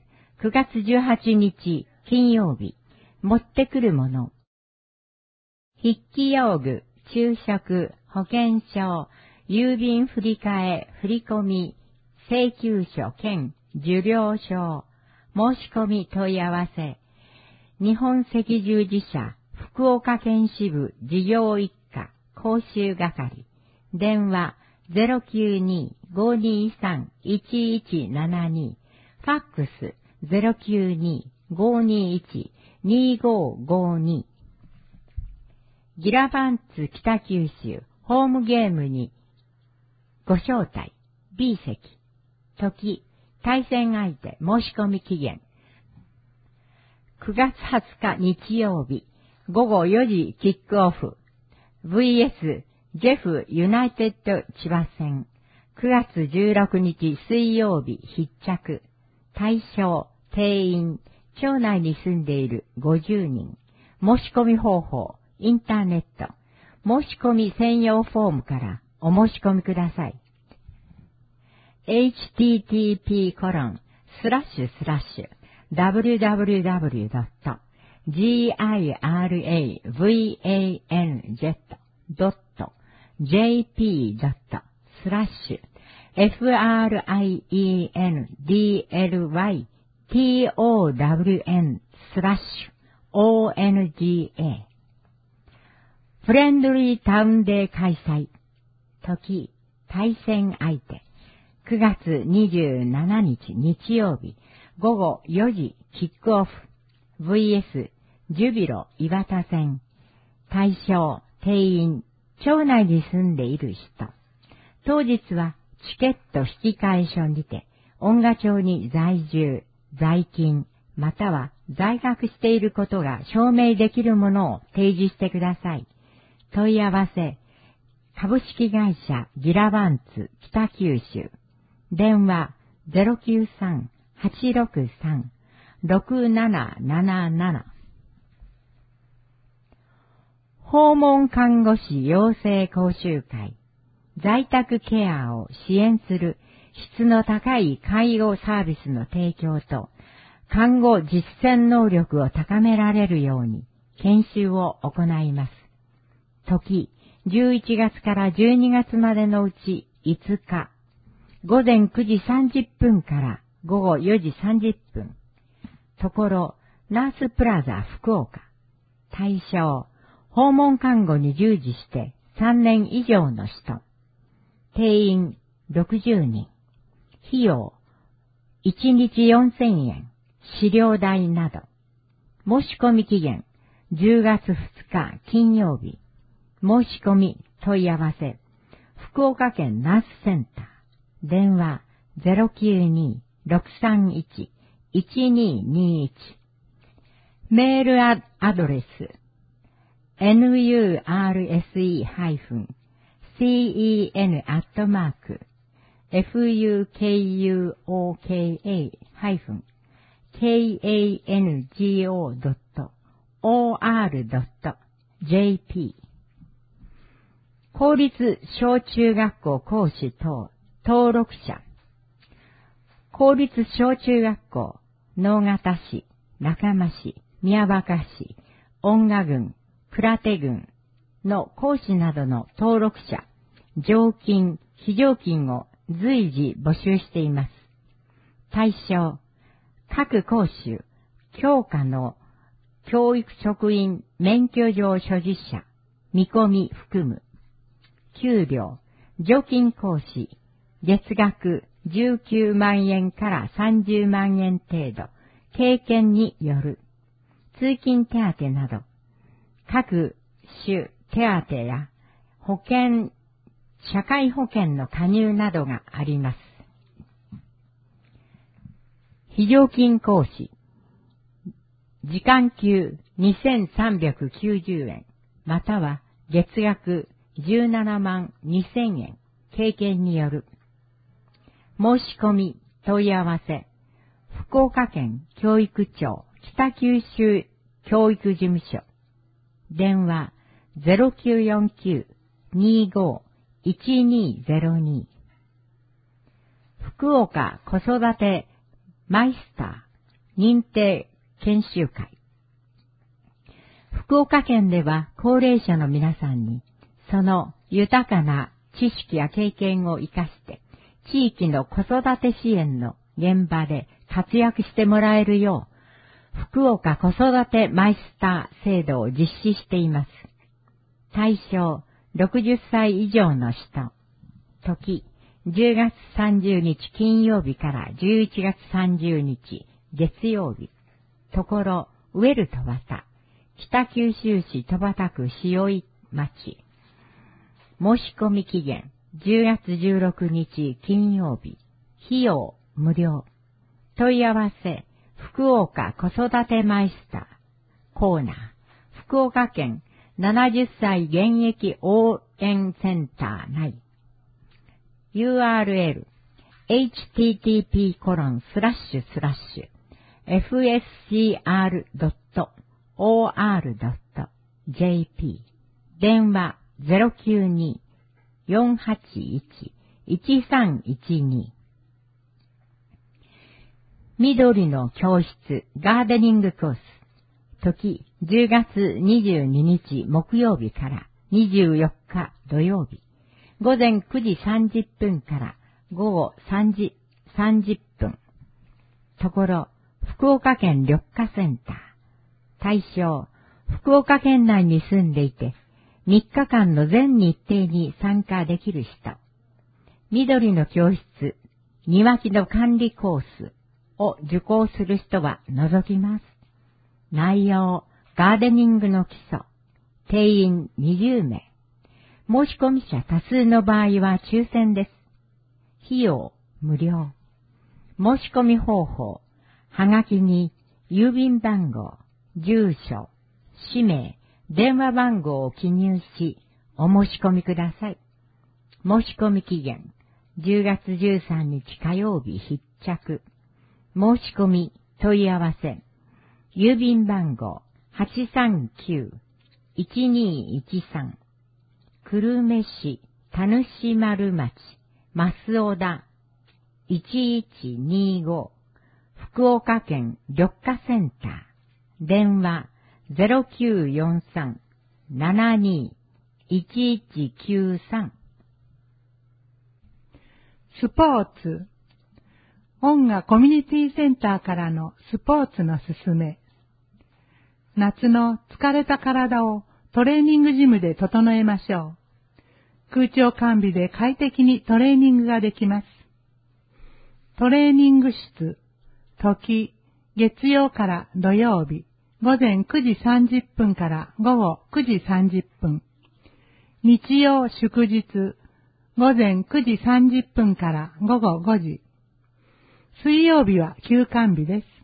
くがつじゅうはちにち金曜日、持ってくるもの。筆記用具、昼食、保険証、郵便振替、振込、請求書兼受領証、申し込み問い合わせ。日本赤十字社福岡県支部事業一課講習係。電話 ゼロきゅうに ごにーさん いちいちななに。ファックス ゼロきゅうに ごにーいち にーごーごーに。ギラバンツ北九州ホームゲームにご招待 B 席。時、対戦相手申し込み期限。くがつはつか日曜日ごごよじキックオフ ブイエス ジェフユナイテッド千葉戦。くがつじゅうろくにち水曜日必着。対象、定員、町内に住んでいるごじゅうにん。申し込み方法、インターネット。申し込み専用フォームからお申し込みください。エイチティーティーピーコロンスラッシュスラッシュダブリューダブリューダブリュードットギラバンツスラッシュフレンドリータウンスラッシュオンガフレンドリータウンデー開催。時、対戦相手。くがつにじゅうしちにち日曜日ごごよじキックオフ ブイエス ジュビロ岩田戦。対象、定員、町内に住んでいる人。当日はチケット引換所にて恩賀町に在住、在勤、または在学していることが証明できるものを提示してください。問い合わせ、株式会社ギラバンツ北九州。電話 ゼロきゅうさん はちろくさん ろくなななななな。訪問看護師養成講習会。在宅ケアを支援する質の高い介護サービスの提供と、看護実践能力を高められるように研修を行います。時、じゅういちがつからじゅうにがつまでのうちいつか、ごぜんくじさんじゅっぷんからごごよじさんじゅっぷん。ところ、ナースプラザ福岡。対象、訪問看護に従事してさんねん以上の人。定員ろくじゅうにん。費用、いちにちよんせんえん。飼料代など。申し込み期限、じゅうがつふつか金曜日。申し込み問い合わせ、福岡県ナースセンター。電話 ゼロきゅうに ろくさんいち いちににいち。メールアドレス ナース ケーエヌ アットマーク フクオカ ケーエヌジーオー ドット オーアール ドット ジェーピー。公立小中学校講師等登録者。公立小中学校、直方市、中間市、宮若市、恩賀郡、倉手郡の講師などの登録者、常勤、非常勤を随時募集しています。対象、各講習、教科の教育職員免許状所持者、見込み含む。給料、常勤講師、月額じゅうきゅうまんえんからさんじゅうまんえん程度、経験による。通勤手当など、各種手当や保険、社会保険の加入などがあります。非常勤講師、時間給にせんさんびゃくきゅうじゅうえん、または月額じゅうななまんにせんえん、経験による。申し込み、問い合わせ、福岡県教育庁北九州教育事務所。電話 ゼロきゅうよんきゅう にーごー いちにーゼロに。福岡子育てマイスター認定研修会。福岡県では高齢者の皆さんに、その豊かな知識や経験を活かして、地域の子育て支援の現場で活躍してもらえるよう、福岡子育てマイスター制度を実施しています。対象ろくじゅっさい以上の人。時、じゅうがつさんじゅうにち金曜日からじゅういちがつさんじゅうにち月曜日。ところ、ウェルトバタ。北九州市戸畑区塩井町。申し込み期限、じゅうがつじゅうろくにち金曜日。費用無料。問い合わせ、福岡子育てマイスター。コーナー、福岡県ななじゅっさい現役応援センター内。ユーアールエル、エイチティーティーピーコロンスラッシュスラッシュエフエスシーアールドットオーアールドットジェーピー 電話 ゼロきゅうに よんはちいち いちさんいちに 緑の教室ガーデニングコース時じゅうがつにじゅうににち木曜日からにじゅうよっか土曜日午前くじさんじゅっぷんから午後さんじさんじゅっぷんところ福岡県緑化センター。対象、福岡県内に住んでいて、みっかかんの全日程に参加できる人。緑の教室、庭木の管理コースを受講する人は除きます。内容、ガーデニングの基礎。定員にじゅうめい。申し込み者多数の場合は抽選です。費用、無料。申し込み方法。はがきに郵便番号、住所、氏名、電話番号を記入し、お申し込みください。申し込み期限、じゅうがつじゅうさんにち火曜日必着。申し込み、問い合わせ、郵便番号 はちさんきゅう いちにいちさん、久留米市田主丸町、増小田、いちいちにご、福岡県緑化センター。電話 ゼロきゅうよんさん ななにいちいちきゅうさん。 スポーツ。音楽コミュニティセンターからのスポーツのすすめ。夏の疲れた体をトレーニングジムで整えましょう。空調完備で快適にトレーニングができます。トレーニング室。時、月曜から土曜日、午前くじさんじゅっぷんから午後くじさんじゅっぷん。日曜祝日、午前くじさんじゅっぷんから午後ごじ。水曜日は休館日です。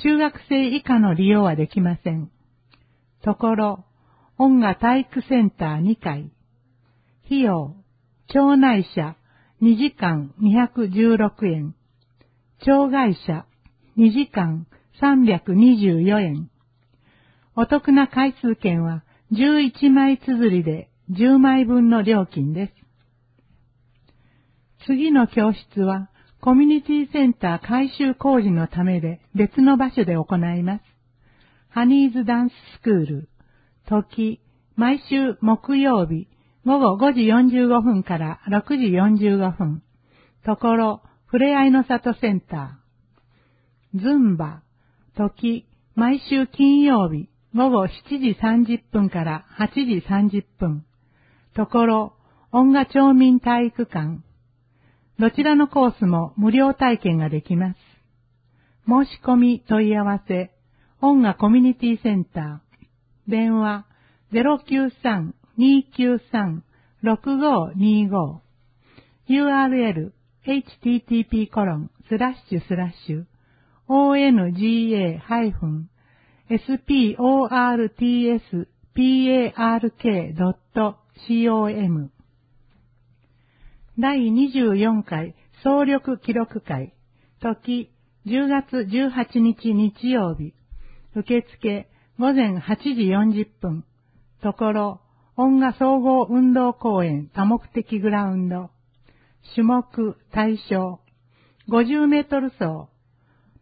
中学生以下の利用はできません。ところ、音楽体育センターにかい。費用、町内者にじかんにひゃくじゅうろくえん。町外者にじかんさんびゃくにじゅうよえん。お得な回数券はじゅういちまい綴りでじゅうまいぶんの料金です。次の教室はコミュニティセンター改修工事のためで別の場所で行います。ハニーズダンススクール。時、毎週木曜日午後ごじよんじゅうごふんからろくじよんじゅうごふん。ところ、ふれあいの里センター。ズンバ、時、毎週金曜日、午後しちじさんじゅっぷんからはちじさんじゅっぷん。ところ、音楽町民体育館。どちらのコースも無料体験ができます。申し込み問い合わせ、音楽コミュニティセンター。電話 ゼロきゅうさん にきゅうさん ろくごにご。ユーアールエル、エイチティーティーピーコロンスラッシュスラッシュオーエヌジーエーエスピーオーアールティーエスピーエーアールケードットコム だいにじゅうよんかい総力記録会。時、じゅうがつじゅうはちにち日曜日。受付、午前はちじよんじゅっぷん。ところ、音楽総合運動公園多目的グラウンド。種目、対象、ごじゅうメートル走。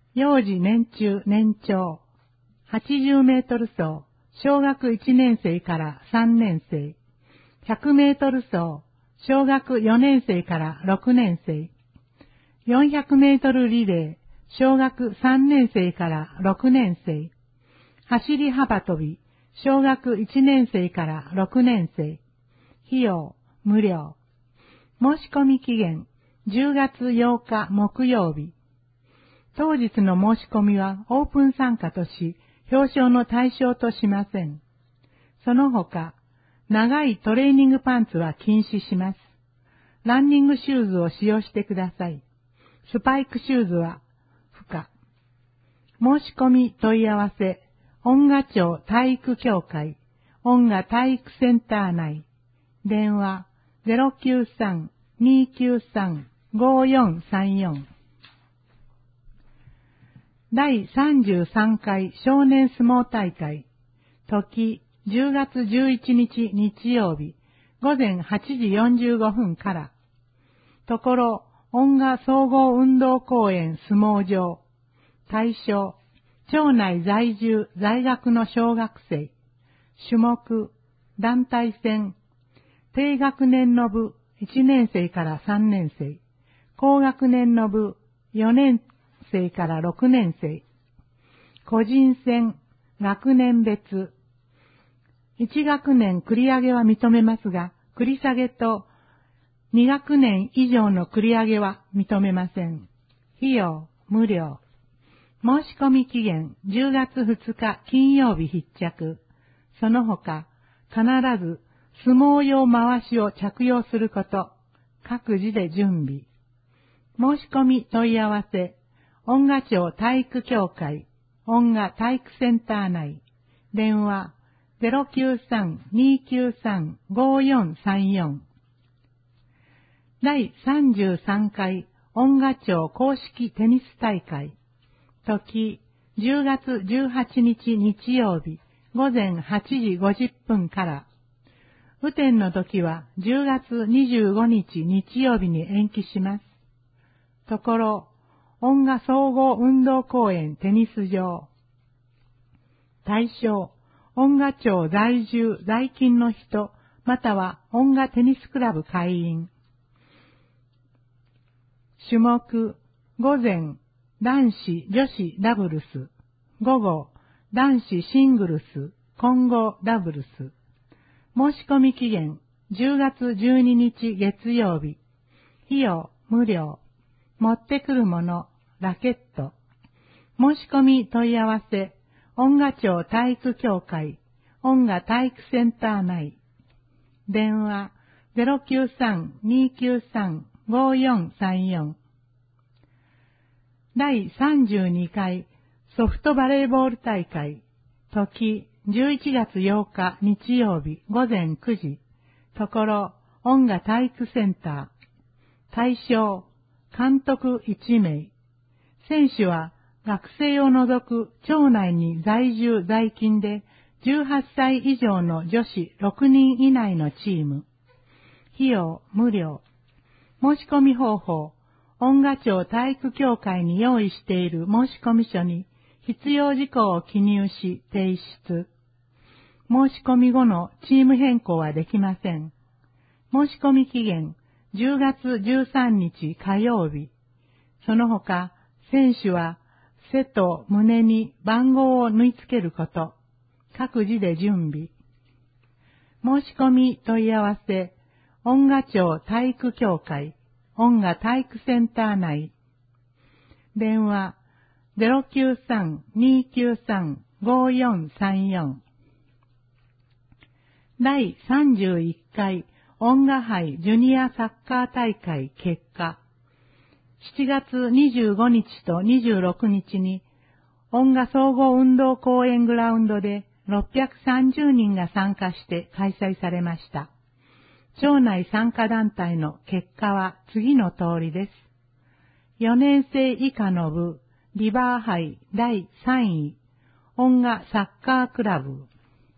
幼児年中年長、はちじゅうメートル走、小学いちねん生からさんねん生、ひゃくメートル走、小学よねん生からろくねん生、よんひゃくメートルリレー、小学さんねん生からろくねん生、走り幅跳び、小学いちねん生からろくねん生、費用無料。申し込み期限じゅうがつようか木曜日。当日の申し込みはオープン参加とし、表彰の対象としません。その他、長いトレーニングパンツは禁止します。ランニングシューズを使用してください。スパイクシューズは不可。申し込み問い合わせ、音賀町体育協会、音賀体育センター内、電話 ゼロきゅうさん にきゅうさん ごよんさんよん。だいさんじゅうさんかい少年相撲大会、時じゅうがつじゅういちにち日曜日、午前はちじよんじゅうごふんから、ところ音賀総合運動公園相撲場、対象、町内在住在学の小学生、種目、団体戦、低学年の部いちねん生からさんねん生、高学年の部よねん生からろくねん生、個人戦、学年別、いち学年繰り上げは認めますが、繰り下げとに学年以上の繰り上げは認めません。費用無料。申し込み期限じゅうがつふつか金曜日必着。その他、必ず相撲用回しを着用すること、各自で準備。申し込み問い合わせ、音賀町体育協会、音賀体育センター内、電話 ゼロきゅうさん にきゅうさん ごよんさんよん。だいさんじゅうさんかい音賀町公式テニス大会、時じゅうがつじゅうはちにち日曜日午前はちじごじゅっぷんから、雨天の時はじゅうがつにじゅうごにち日曜日に延期します。ところ、音賀総合運動公園テニス場。対象、音賀町在住在勤の人、または音賀テニスクラブ会員。種目、午前、男子女子ダブルス、午後、男子シングルス、混合ダブルス。申し込み期限、じゅうがつじゅうににち月曜日。費用無料。持ってくるもの、ラケット。申し込み問い合わせ、音賀町体育協会、音賀体育センター内。電話 ゼロきゅうさん にきゅうさん ごよんさんよん。だいさんじゅうにかいソフトバレーボール大会、時じゅういちがつようか日曜日午前くじ、ところ音賀体育センター。対象、監督いちめい。選手は学生を除く町内に在住在勤でじゅうはっさい以上の女子ろくにん以内のチーム。費用無料。申し込み方法、音賀町体育協会に用意している申込書に必要事項を記入し提出。申し込み後のチーム変更はできません。申し込み期限じゅうがつじゅうさんにち火曜日。その他、選手は背と胸に番号を縫い付けること。各自で準備。申し込み問い合わせ、音賀町体育協会、音賀体育センター内。電話 ゼロきゅうさん にきゅうさん ごよんさんよん。だいさんじゅういっかい音賀杯ジュニアサッカー大会結果。しちがつにじゅうごにちとにじゅうろくにちに音賀総合運動公園グラウンドでろっぴゃくさんじゅうにんが参加して開催されました。町内参加団体の結果は次の通りです。よねん生以下の部、リバー杯だいさんい、音賀サッカークラブ。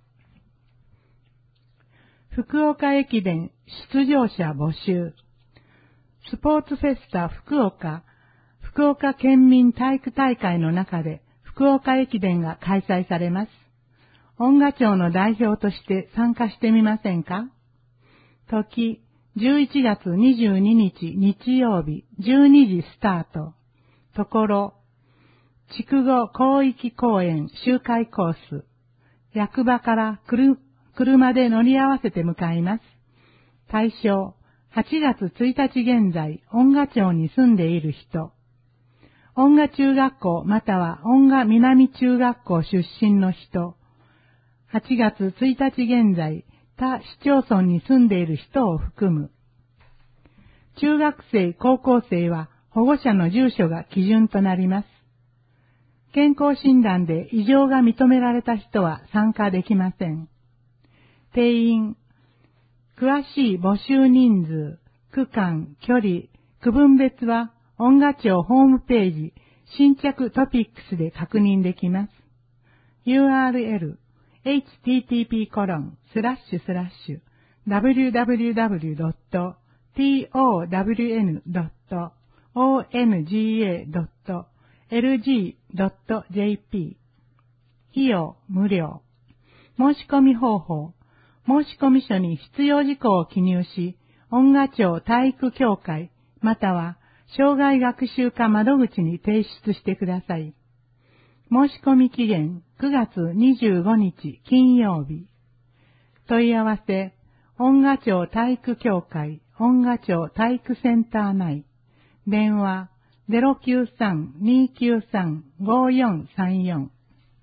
福岡駅伝出場者募集。スポーツフェスタ福岡、 福岡県民体育大会の中で福岡駅伝が開催されます。音楽町の代表として参加してみませんか？時、じゅういちがつにじゅうににち日曜日じゅうにじスタート。ところ、筑後広域公園周回コース。役場から車で乗り合わせて向かいます。対象、はちがつついたち現在、音楽町に住んでいる人。音楽中学校または音楽南中学校出身の人。はちがつついたち現在、他市町村に住んでいる人を含む。中学生、高校生は保護者の住所が基準となります。健康診断で異常が認められた人は参加できません。定員、詳しい募集人数、区間、距離、区分別は音楽庁ホームページ、新着トピックスで確認できます。ユーアールエル、エイチティーティーピーコロンスラッシュスラッシュダブリューダブリューダブリュードットトワンドットオーエヌジーエードットエルジードットジェーピー 費用無料。申し込み方法。申込書に必要事項を記入し、音楽庁体育協会または障害学習課窓口に提出してください。申し込み期限くがつにじゅうごにち金曜日。問い合わせ、音楽庁体育協会音楽庁体育センター内。電話 ゼロきゅうさん にきゅうさん ごよんさんよん。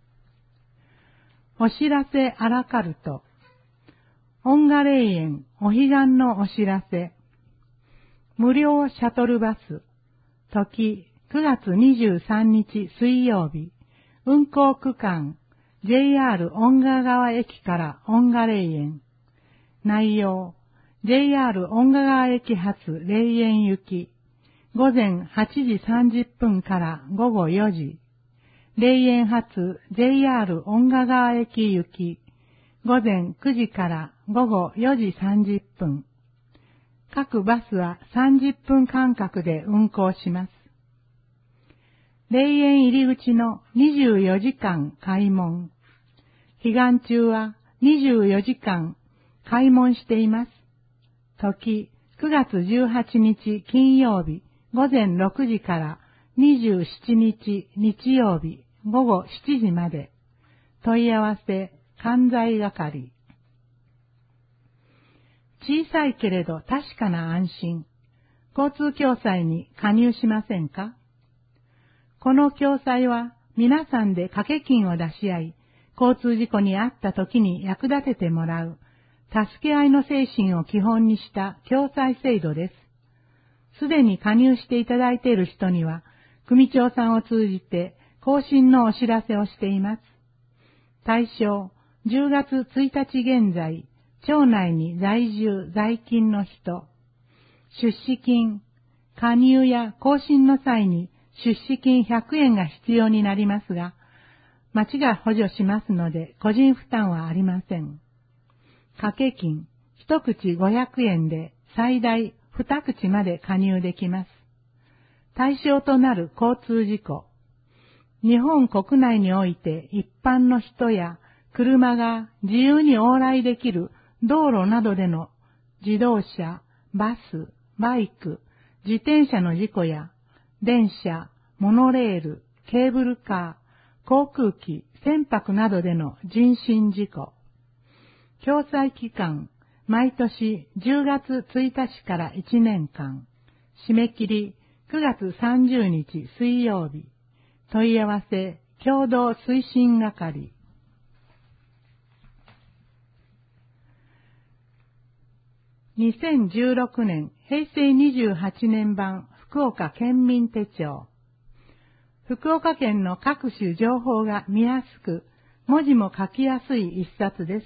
お知らせアラカルト。音楽霊園お彼岸のお知らせ。無料シャトルバス。時くがつにじゅうさんにち水曜日。運行区間 ジェイアール 音楽川駅から音楽霊園。内容 ジェイアール 音楽川駅発霊園行き。午前はちじさんじゅっぷんからごごよじ。霊園発 ジェイアール 音楽川駅行き。午前くじからごごよじさんじゅっぷん。各バスはさんじゅっぷん間隔で運行します。霊園入り口のにじゅうよじかん開門。期間中はにじゅうよじかん開門しています。時くがつじゅうはちにち金曜日午前ろくじからにじゅうしちにち日曜日午後しちじまで。問い合わせ関西係。小さいけれど確かな安心。交通共済に加入しませんか？この共済は皆さんで掛け金を出し合い、交通事故に遭った時に役立ててもらう、助け合いの精神を基本にした共済制度です。すでに加入していただいている人には、組長さんを通じて更新のお知らせをしています。対象、じゅうがつついたち現在、町内に在住在勤の人、出資金、加入や更新の際に出資金ひゃくえんが必要になりますが、町が補助しますので個人負担はありません。掛け金、一口ごひゃくえんで最大二口まで加入できます。対象となる交通事故。日本国内において一般の人や車が自由に往来できる道路などでの自動車、バス、バイク、自転車の事故や電車、モノレール、ケーブルカー、航空機、船舶などでの人身事故。共済期間、毎年じゅうがつついたちからいちねんかん。締め切りくがつさんじゅうにち水曜日。問い合わせ、共同推進係。にせんじゅうろくねんへいせいにじゅうはちねん版福岡県民手帳。福岡県の各種情報が見やすく、文字も書きやすい一冊です。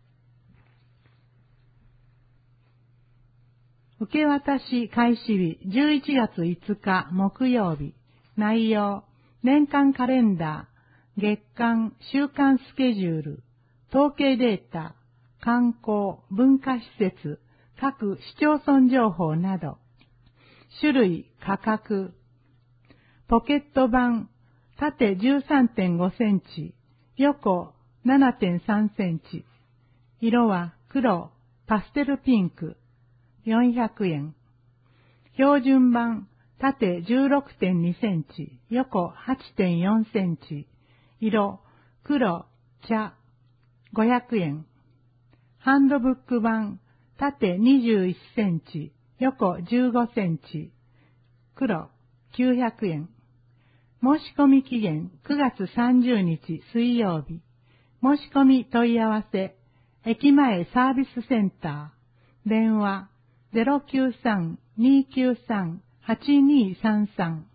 受け渡し開始日じゅういちがついつか木曜日。内容、年間カレンダー、月間週間スケジュール、統計データ、観光、文化施設、各市町村情報など。種類、価格。 ポケット版、縦 じゅうさんてんごセンチ、横 ななてんさんセンチ。色は黒、パステルピンク、よんひゃくえん。標準版、縦 じゅうろくてんにセンチ、横 はちてんよんセンチ。色、黒、茶、ごひゃくえん。ハンドブック版、縦にじゅういっセンチ、横じゅうごセンチ。黒、きゅうひゃくえん。申し込み期限くがつさんじゅうにち水曜日。申し込み問い合わせ、駅前サービスセンター。電話 ゼロきゅうさん にーきゅうさん はちにーさんさん。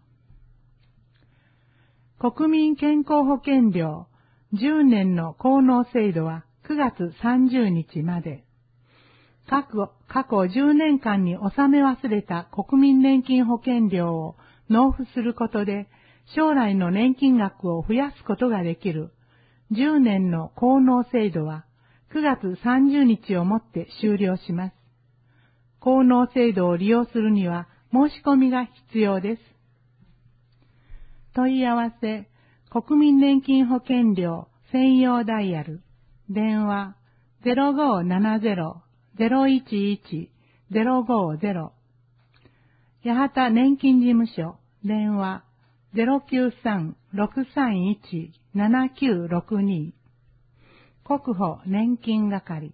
国民健康保険料じゅうねんの効納制度はくがつさんじゅうにちまで。過去、過去じゅうねんかんに納め忘れた国民年金保険料を納付することで、将来の年金額を増やすことができるじゅうねんの効納制度はくがつさんじゅうにちをもって終了します。効納制度を利用するには申し込みが必要です。問い合わせ、国民年金保険料専用ダイヤル、電話 ゼロごーななゼロ ゼロいちいち ゼロごーゼロ。八幡年金事務所、電話ゼロきゅうさん ろくさんいち ななきゅうろくに。国保年金係。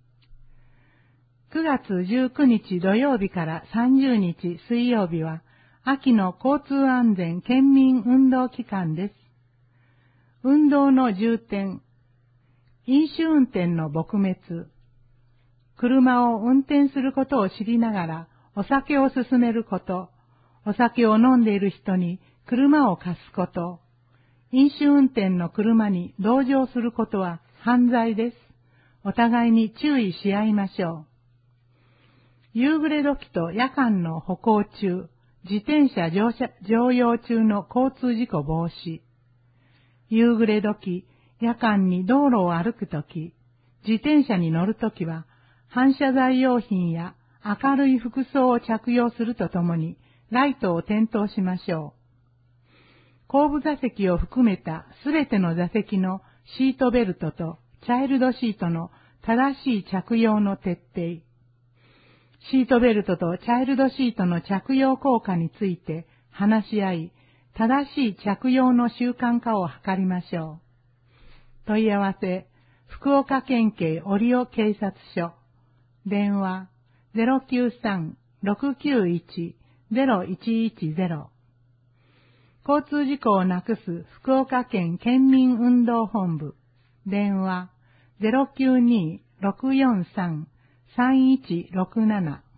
くがつじゅうくにち土曜日からさんじゅうにち水曜日は、秋の交通安全県民運動期間です。運動の重点、飲酒運転の撲滅、車を運転することを知りながらお酒を勧めること、お酒を飲んでいる人に車を貸すこと、飲酒運転の車に同乗することは犯罪です。お互いに注意し合いましょう。夕暮れ時と夜間の歩行中、自転車乗車乗用中の交通事故防止。夕暮れ時、夜間に道路を歩くとき、自転車に乗るときは、反射材用品や明るい服装を着用するとともに、ライトを点灯しましょう。後部座席を含めたすべての座席のシートベルトとチャイルドシートの正しい着用の徹底。シートベルトとチャイルドシートの着用効果について話し合い、正しい着用の習慣化を図りましょう。問い合わせ、福岡県警折尾警察署。電話 ゼロきゅうさん ろくきゅういち ゼロいちいちゼロ。交通事故をなくす福岡県県民運動本部。電話 ゼロきゅうに ろくよんさん さんいちろくなな。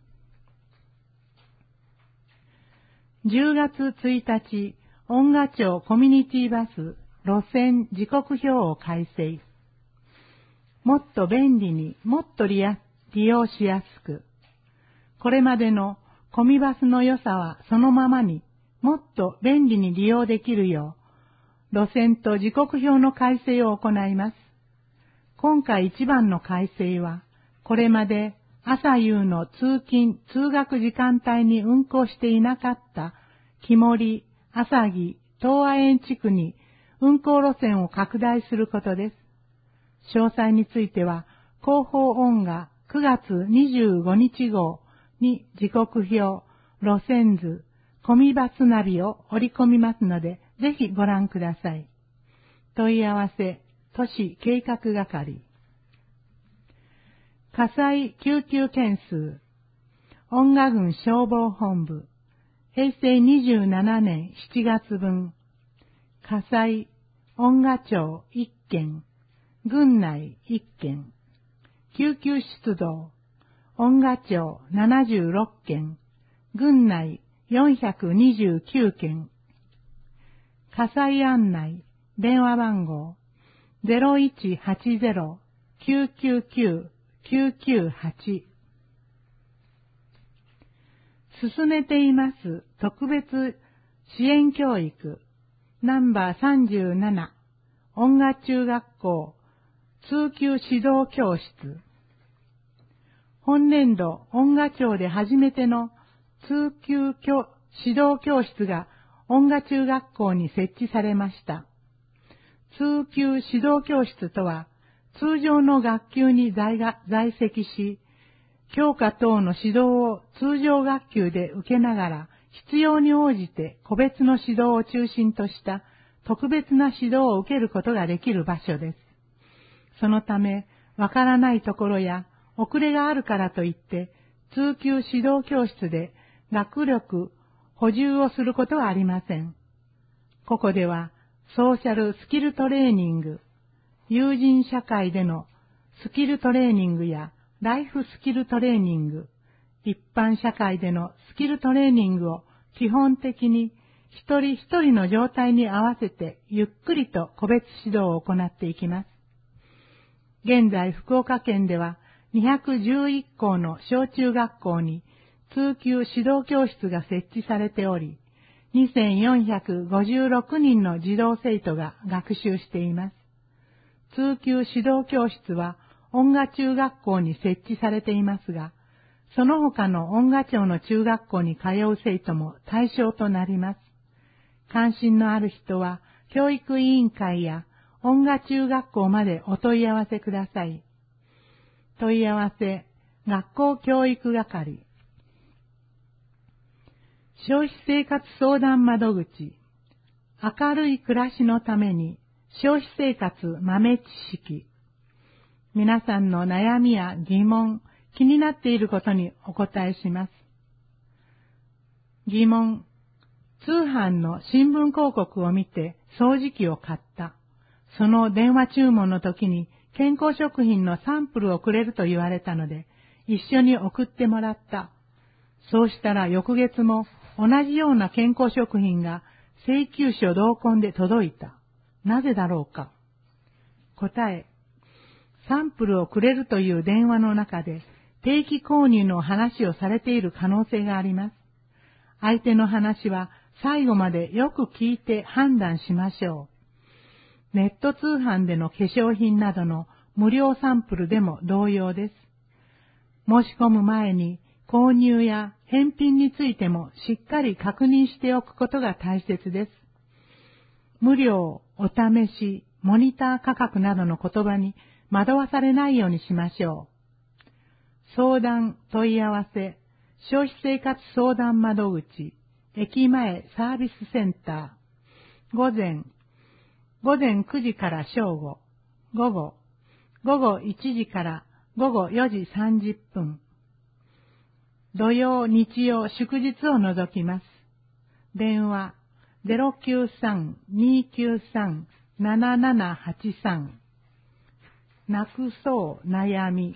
じゅうがつついたち、恩賀町コミュニティバス路線時刻表を改正。もっと便利にもっと利用しやすく。これまでのコミバスの良さはそのままに、もっと便利に利用できるよう、路線と時刻表の改正を行います。今回一番の改正は、これまで朝夕の通勤・通学時間帯に運行していなかった木森、朝木、東亜園地区に運行路線を拡大することです。詳細については、広報音がくがつにじゅうごにち号に時刻表、路線図、コミバスナビを織り込みますので、ぜひご覧ください。問い合わせ、都市計画係。火災救急件数、恩賀郡消防本部、へいせいにじゅうななねんしちがつぶん、火災、恩賀町いっけん、郡内いっけん、救急出動、恩賀町ななじゅうろっけん、郡内よんひゃくにじゅうきゅうけん、火災案内、電話番号 ゼロいちはちゼロ きゅうきゅうきゅう きゅうきゅうはち。進めています特別支援教育ナンバーさんじゅうなな、恩賀中学校通級指導教室。本年度恩賀町で初めての通級教指導教室が音楽中学校に設置されました。通級指導教室とは、通常の学級に在が在籍し、教科等の指導を通常学級で受けながら、必要に応じて個別の指導を中心とした特別な指導を受けることができる場所です。そのため、わからないところや遅れがあるからといって、通級指導教室で学力補充をすることはありません。ここでは、ソーシャルスキルトレーニング、友人社会でのスキルトレーニングやライフスキルトレーニング、一般社会でのスキルトレーニングを基本的に一人一人の状態に合わせてゆっくりと個別指導を行っていきます。現在福岡県ではにひゃくじゅういっこうの小中学校に通級指導教室が設置されており、にせんよんひゃくごじゅうろくにんの児童生徒が学習しています。通級指導教室は音楽中学校に設置されていますが、その他の音楽町の中学校に通う生徒も対象となります。関心のある人は、教育委員会や音楽中学校までお問い合わせください。問い合わせ、学校教育係。消費生活相談窓口。明るい暮らしのために消費生活豆知識。皆さんの悩みや疑問、気になっていることにお答えします。疑問。通販の新聞広告を見て掃除機を買った。その電話注文の時に健康食品のサンプルをくれると言われたので、一緒に送ってもらった。そうしたら翌月も同じような健康食品が請求書同梱で届いた。なぜだろうか。答え。サンプルをくれるという電話の中で定期購入の話をされている可能性があります。相手の話は最後までよく聞いて判断しましょう。ネット通販での化粧品などの無料サンプルでも同様です。申し込む前に購入や返品についてもしっかり確認しておくことが大切です。無料、お試し、モニター価格などの言葉に惑わされないようにしましょう。相談、問い合わせ、消費生活相談窓口、駅前サービスセンター、午前、午前くじから正午、午後、午後いちじから午後よじさんじゅっぷん、土曜、日曜、祝日を除きます。電話 ゼロきゅうさん にきゅうさん ななななはちさん。なくそう悩み。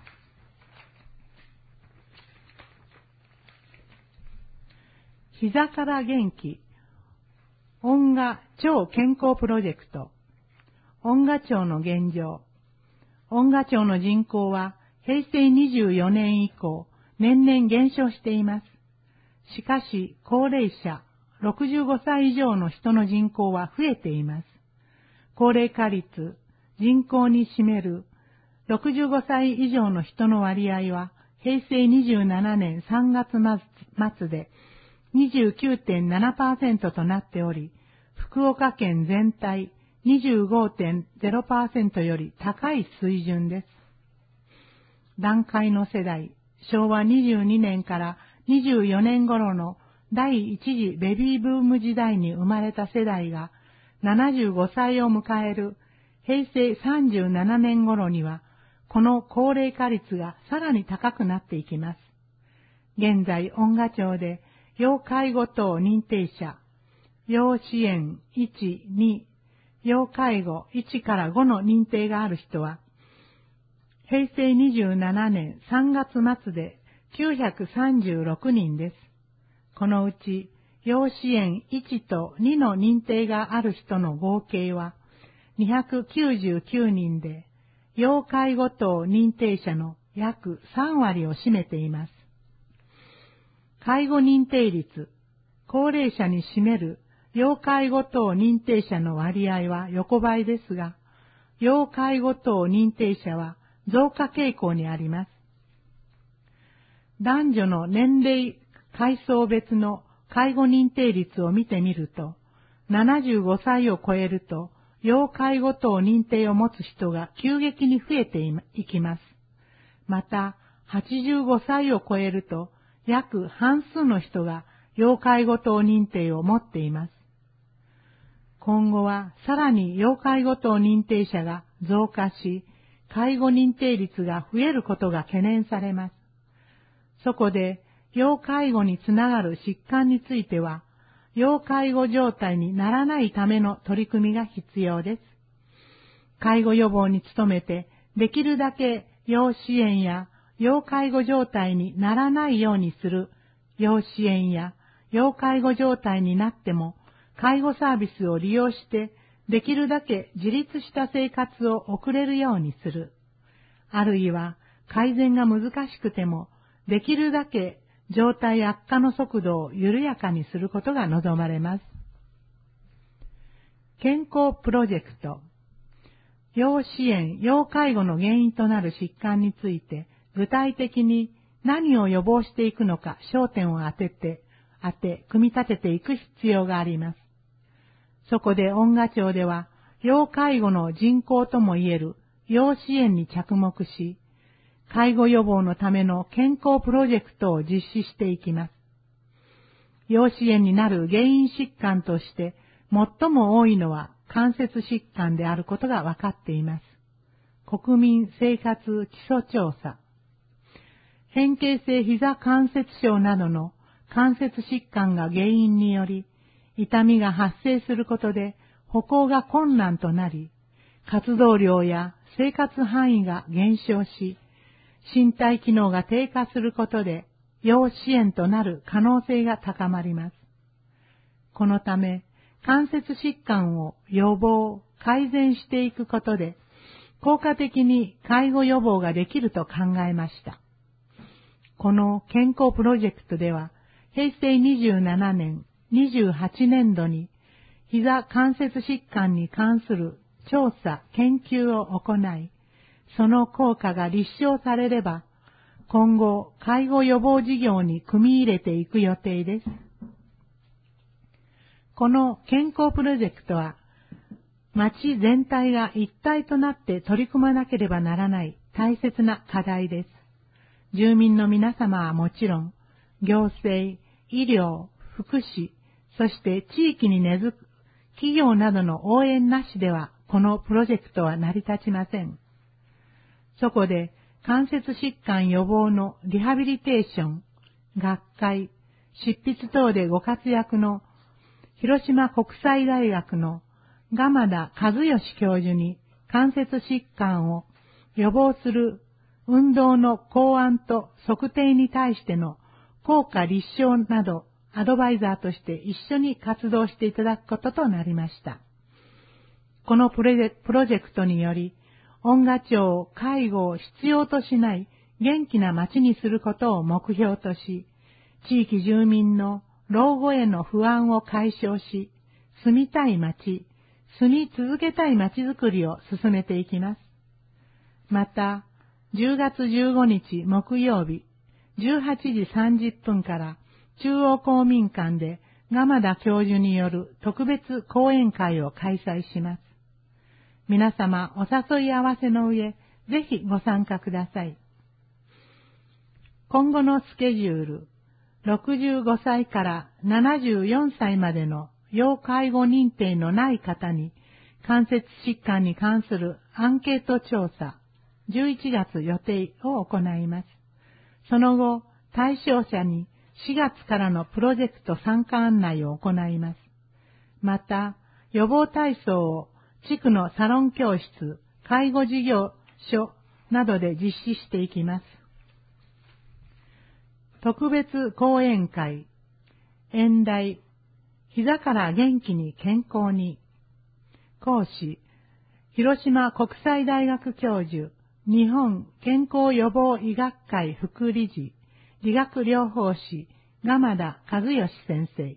膝から元気。音楽超健康プロジェクト。音楽町の現状。音楽町の人口はへいせいにじゅうよねん以降、年々減少しています。しかし、高齢者、ろくじゅうごさい以上の人の人口は増えています。高齢化率、人口に占めるろくじゅうごさい以上の人の割合は、へいせいにじゅうななねんさんがつ末で にじゅうきゅうてんななパーセント となっており、福岡県全体 にじゅうごてんゼロパーセント より高い水準です。団塊の世代、しょうわにじゅうにねんからにじゅうよねん頃の第一次ベビーブーム時代に生まれた世代がななじゅうごさいを迎えるへいせいさんじゅうななねん頃には、この高齢化率がさらに高くなっていきます。現在、音楽町で要介護等認定者、要支援いち、に、要介護いちからごの認定がある人は、へいせいにじゅうななねんさんがつ末できゅうひゃくさんじゅうろくにんです。このうち、要支援いちとにの認定がある人の合計はにひゃくきゅうじゅうきゅうにんで、要介護等認定者の約さんわりを占めています。介護認定率、高齢者に占める要介護等認定者の割合は横ばいですが、要介護等認定者は増加傾向にあります。男女の年齢階層別の介護認定率を見てみると、ななじゅうごさいを超えると、要介護等認定を持つ人が急激に増えていきます。また、はちじゅうごさいを超えると、約半数の人が要介護等認定を持っています。今後はさらに要介護等認定者が増加し、介護認定率が増えることが懸念されます。そこで、要介護につながる疾患については、要介護状態にならないための取り組みが必要です。介護予防に努めて、できるだけ要支援や要介護状態にならないようにする、要支援や要介護状態になっても、介護サービスを利用して、できるだけ自立した生活を送れるようにする。あるいは、改善が難しくても、できるだけ状態悪化の速度を緩やかにすることが望まれます。健康プロジェクト。要支援、要介護の原因となる疾患について、具体的に何を予防していくのか焦点を当てて、当て、組み立てていく必要があります。そこで恩賀町では、要介護の人口ともいえる要支援に着目し、介護予防のための健康プロジェクトを実施していきます。要支援になる原因疾患として、最も多いのは関節疾患であることが分かっています。国民生活基礎調査。変形性膝関節症などの関節疾患が原因により、痛みが発生することで歩行が困難となり、活動量や生活範囲が減少し、身体機能が低下することで、要支援となる可能性が高まります。このため、関節疾患を予防、改善していくことで、効果的に介護予防ができると考えました。この健康プロジェクトでは、へいせいにじゅうななねん、にじゅうはちねんどに、膝関節疾患に関する調査、研究を行い、その効果が立証されれば、今後、介護予防事業に組み入れていく予定です。この健康プロジェクトは、町全体が一体となって取り組まなければならない大切な課題です。住民の皆様はもちろん、行政、医療、福祉、そして地域に根付く企業などの応援なしでは、このプロジェクトは成り立ちません。そこで、関節疾患予防のリハビリテーション、学会、執筆等でご活躍の広島国際大学の鎌田和義教授に関節疾患を予防する運動の考案と測定に対しての効果立証などアドバイザーとして一緒に活動していただくこととなりました。このプロジェクトにより、恩賀町を介護を必要としない元気な町にすることを目標とし、地域住民の老後への不安を解消し、住みたい町、住み続けたい町づくりを進めていきます。また、じゅうがつじゅうごにち木曜日、じゅうはちじさんじゅっぷんから中央公民館で鎌田教授による特別講演会を開催します。皆様お誘い合わせの上、ぜひご参加ください。今後のスケジュール、ろくじゅうごさいからななじゅうよんさいまでの要介護認定のない方に関節疾患に関するアンケート調査、じゅういちがつ予定を行います。その後、対象者にしがつからのプロジェクト参加案内を行います。また、予防体操を地区のサロン教室、介護事業所などで実施していきます。特別講演会、演題、膝から元気に健康に。講師、広島国際大学教授、日本健康予防医学会副理事、理学療法士、鎌田和義先生。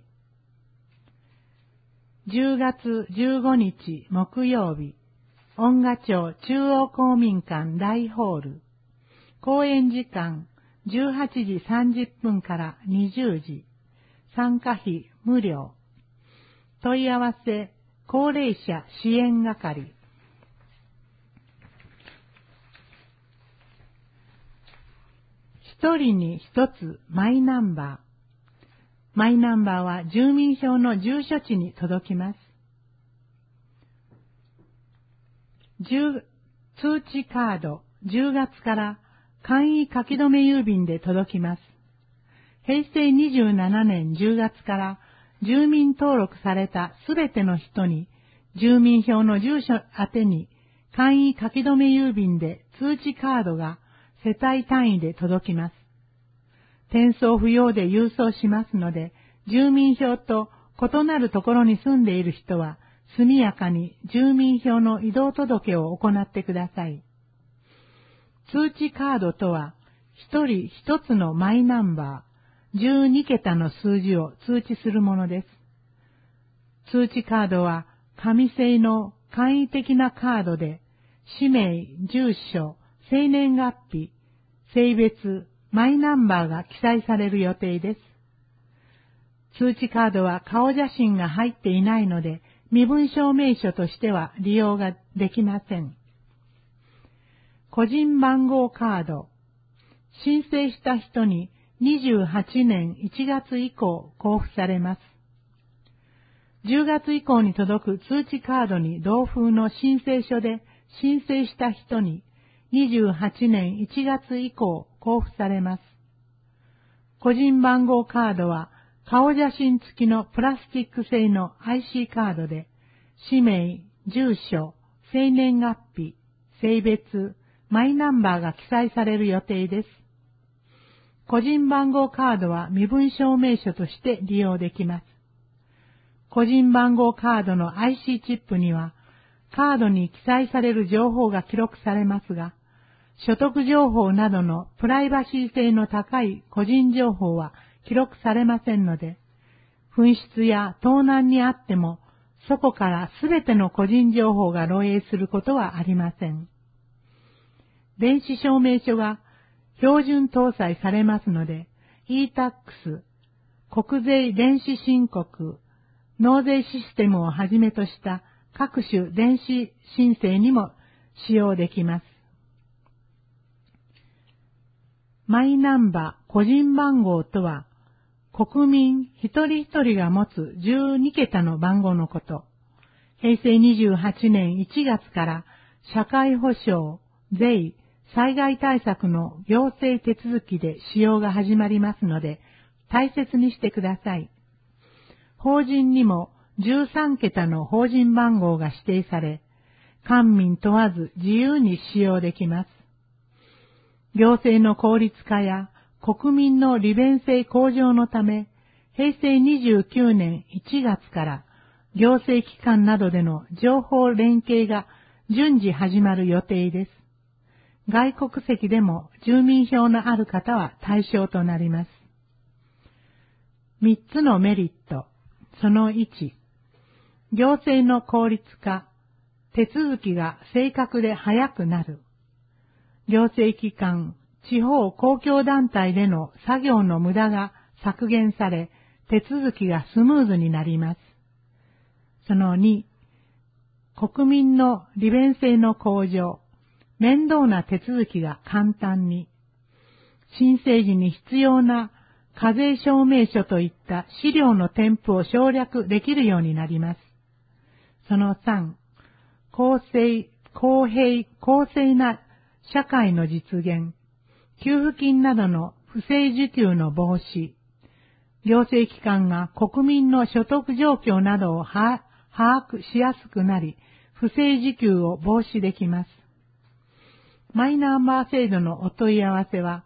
じゅうがつじゅうごにち木曜日、恩賀町中央公民館大ホール。講演時間じゅうはちじさんじゅっぷんからにじゅうじ。 参加費無料。問い合わせ、高齢者支援係。一人に一つマイナンバー。マイナンバーは住民票の住所地に届きます。通知カード、じゅうがつから簡易書き留め郵便で届きます。へいせいにじゅうななねんじゅうがつから住民登録されたすべての人に住民票の住所宛てに簡易書き留め郵便で通知カードが世帯単位で届きます。転送不要で郵送しますので、住民票と異なるところに住んでいる人は速やかに住民票の移動届を行ってください。通知カードとは、一人一つのマイナンバー、じゅうにけたの数字を通知するものです。通知カードは紙製の簡易的なカードで、氏名、住所、生年月日、性別、マイナンバーが記載される予定です。通知カードは顔写真が入っていないので、身分証明書としては利用ができません。個人番号カード。申請した人ににじゅうはちねんいちがつ以降交付されます。じゅうがつ以降に届く通知カードに同封の申請書で申請した人ににじゅうはちねんいちがつ以降交付されます。個人番号カードは顔写真付きのプラスチック製の アイシー カードで、氏名、住所、生年月日、性別、マイナンバーが記載される予定です。個人番号カードは身分証明書として利用できます。個人番号カードの アイシー チップには、カードに記載される情報が記録されますが、所得情報などのプライバシー性の高い個人情報は記録されませんので、紛失や盗難にあっても、そこからすべての個人情報が漏洩することはありません。電子証明書が標準搭載されますので、イータックス、国税電子申告、納税システムをはじめとした各種電子申請にも使用できます。マイナンバー個人番号とは、国民一人一人が持つじゅうにけたの番号のこと。へいせいにじゅうはちねんいちがつから社会保障、税、災害対策の行政手続きで使用が始まりますので、大切にしてください。法人にもじゅうさんけたの法人番号が指定され、官民問わず自由に使用できます。行政の効率化や国民の利便性向上のため、へいせいにじゅうきゅうねんいちがつから行政機関などでの情報連携が順次始まる予定です。外国籍でも住民票のある方は対象となります。みっつのメリット。そのいち、行政の効率化、手続きが正確で早くなる。行政機関、地方公共団体での作業の無駄が削減され、手続きがスムーズになります。そのに、国民の利便性の向上、面倒な手続きが簡単に、申請時に必要な課税証明書といった資料の添付を省略できるようになります。そのさん、公正、公平、公正な社会の実現、給付金などの不正受給の防止、行政機関が国民の所得状況などを把握しやすくなり、不正受給を防止できます。マイナンバー制度のお問い合わせは、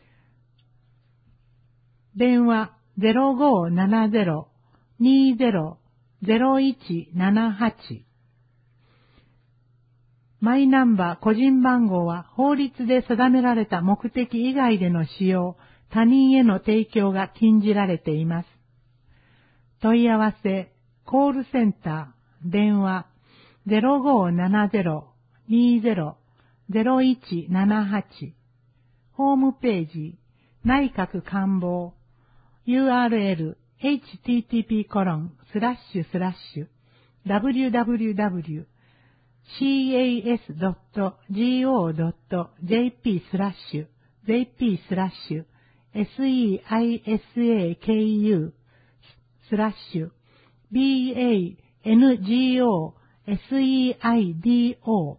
電話 ゼロごーななゼロ にーゼロ ゼロいちななはち。マイナンバー個人番号は法律で定められた目的以外での使用、他人への提供が禁じられています。問い合わせ、コールセンター、電話 ゼロごーななゼロ にーゼロ ゼロいちななはち。ホームページ、内閣官房、ユーアールエル、 エイチティーティーピーコロンスラッシュスラッシュダブリューダブリューダブリューシーエーエスドットゴードットジェーピースラッシュ ジェーピー スラッシュ セseisakU スラッシュ bangoseido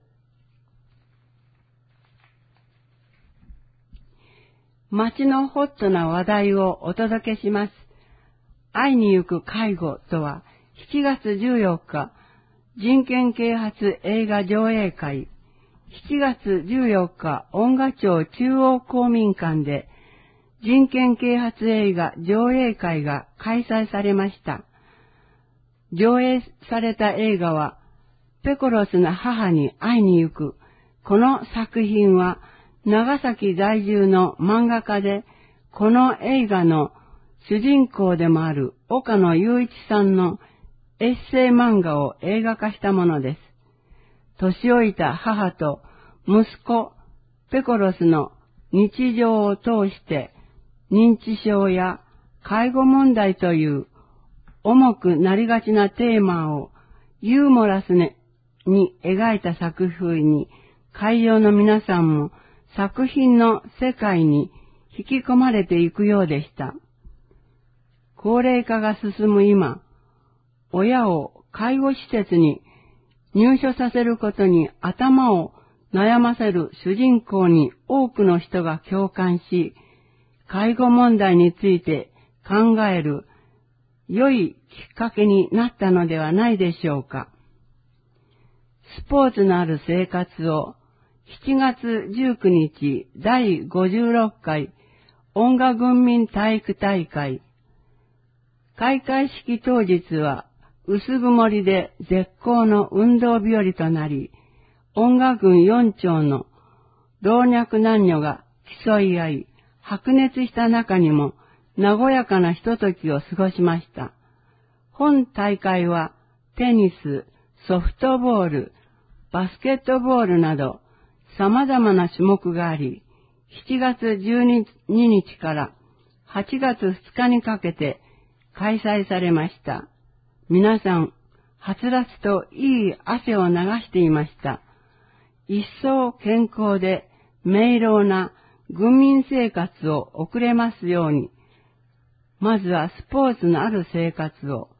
街のホットな話題をお届けします。会いに行く介護とは、しちがつじゅうよっか、人権啓発映画上映会、しちがつじゅうよっか、恩賀町中央公民館で、人権啓発映画上映会が開催されました。上映された映画は、ペコロスな母に会いに行く。この作品は、長崎在住の漫画家で、この映画の主人公でもある岡野雄一さんのエッセイ漫画を映画化したものです。年老いた母と息子ペコロスの日常を通して認知症や介護問題という重くなりがちなテーマをユーモラスに描いた作風に会場の皆さんも作品の世界に引き込まれていくようでした。高齢化が進む今、親を介護施設に入所させることに頭を悩ませる主人公に多くの人が共感し、介護問題について考える良いきっかけになったのではないでしょうか。スポーツのある生活をしちがつじゅうくにちだいごじゅうろっかい恩賀軍民体育大会。開会式当日は薄曇りで絶好の運動日和となり、恩賀郡よん町の老若男女が競い合い、白熱した中にも和やかなひとときを過ごしました。本大会はテニス、ソフトボール、バスケットボールなど様々な種目があり、しちがつじゅうににちからはちがつふつかにかけて開催されました。皆さん、はつらつといい汗を流していました。一層健康で明朗な軍民生活を送れますように、まずはスポーツのある生活を。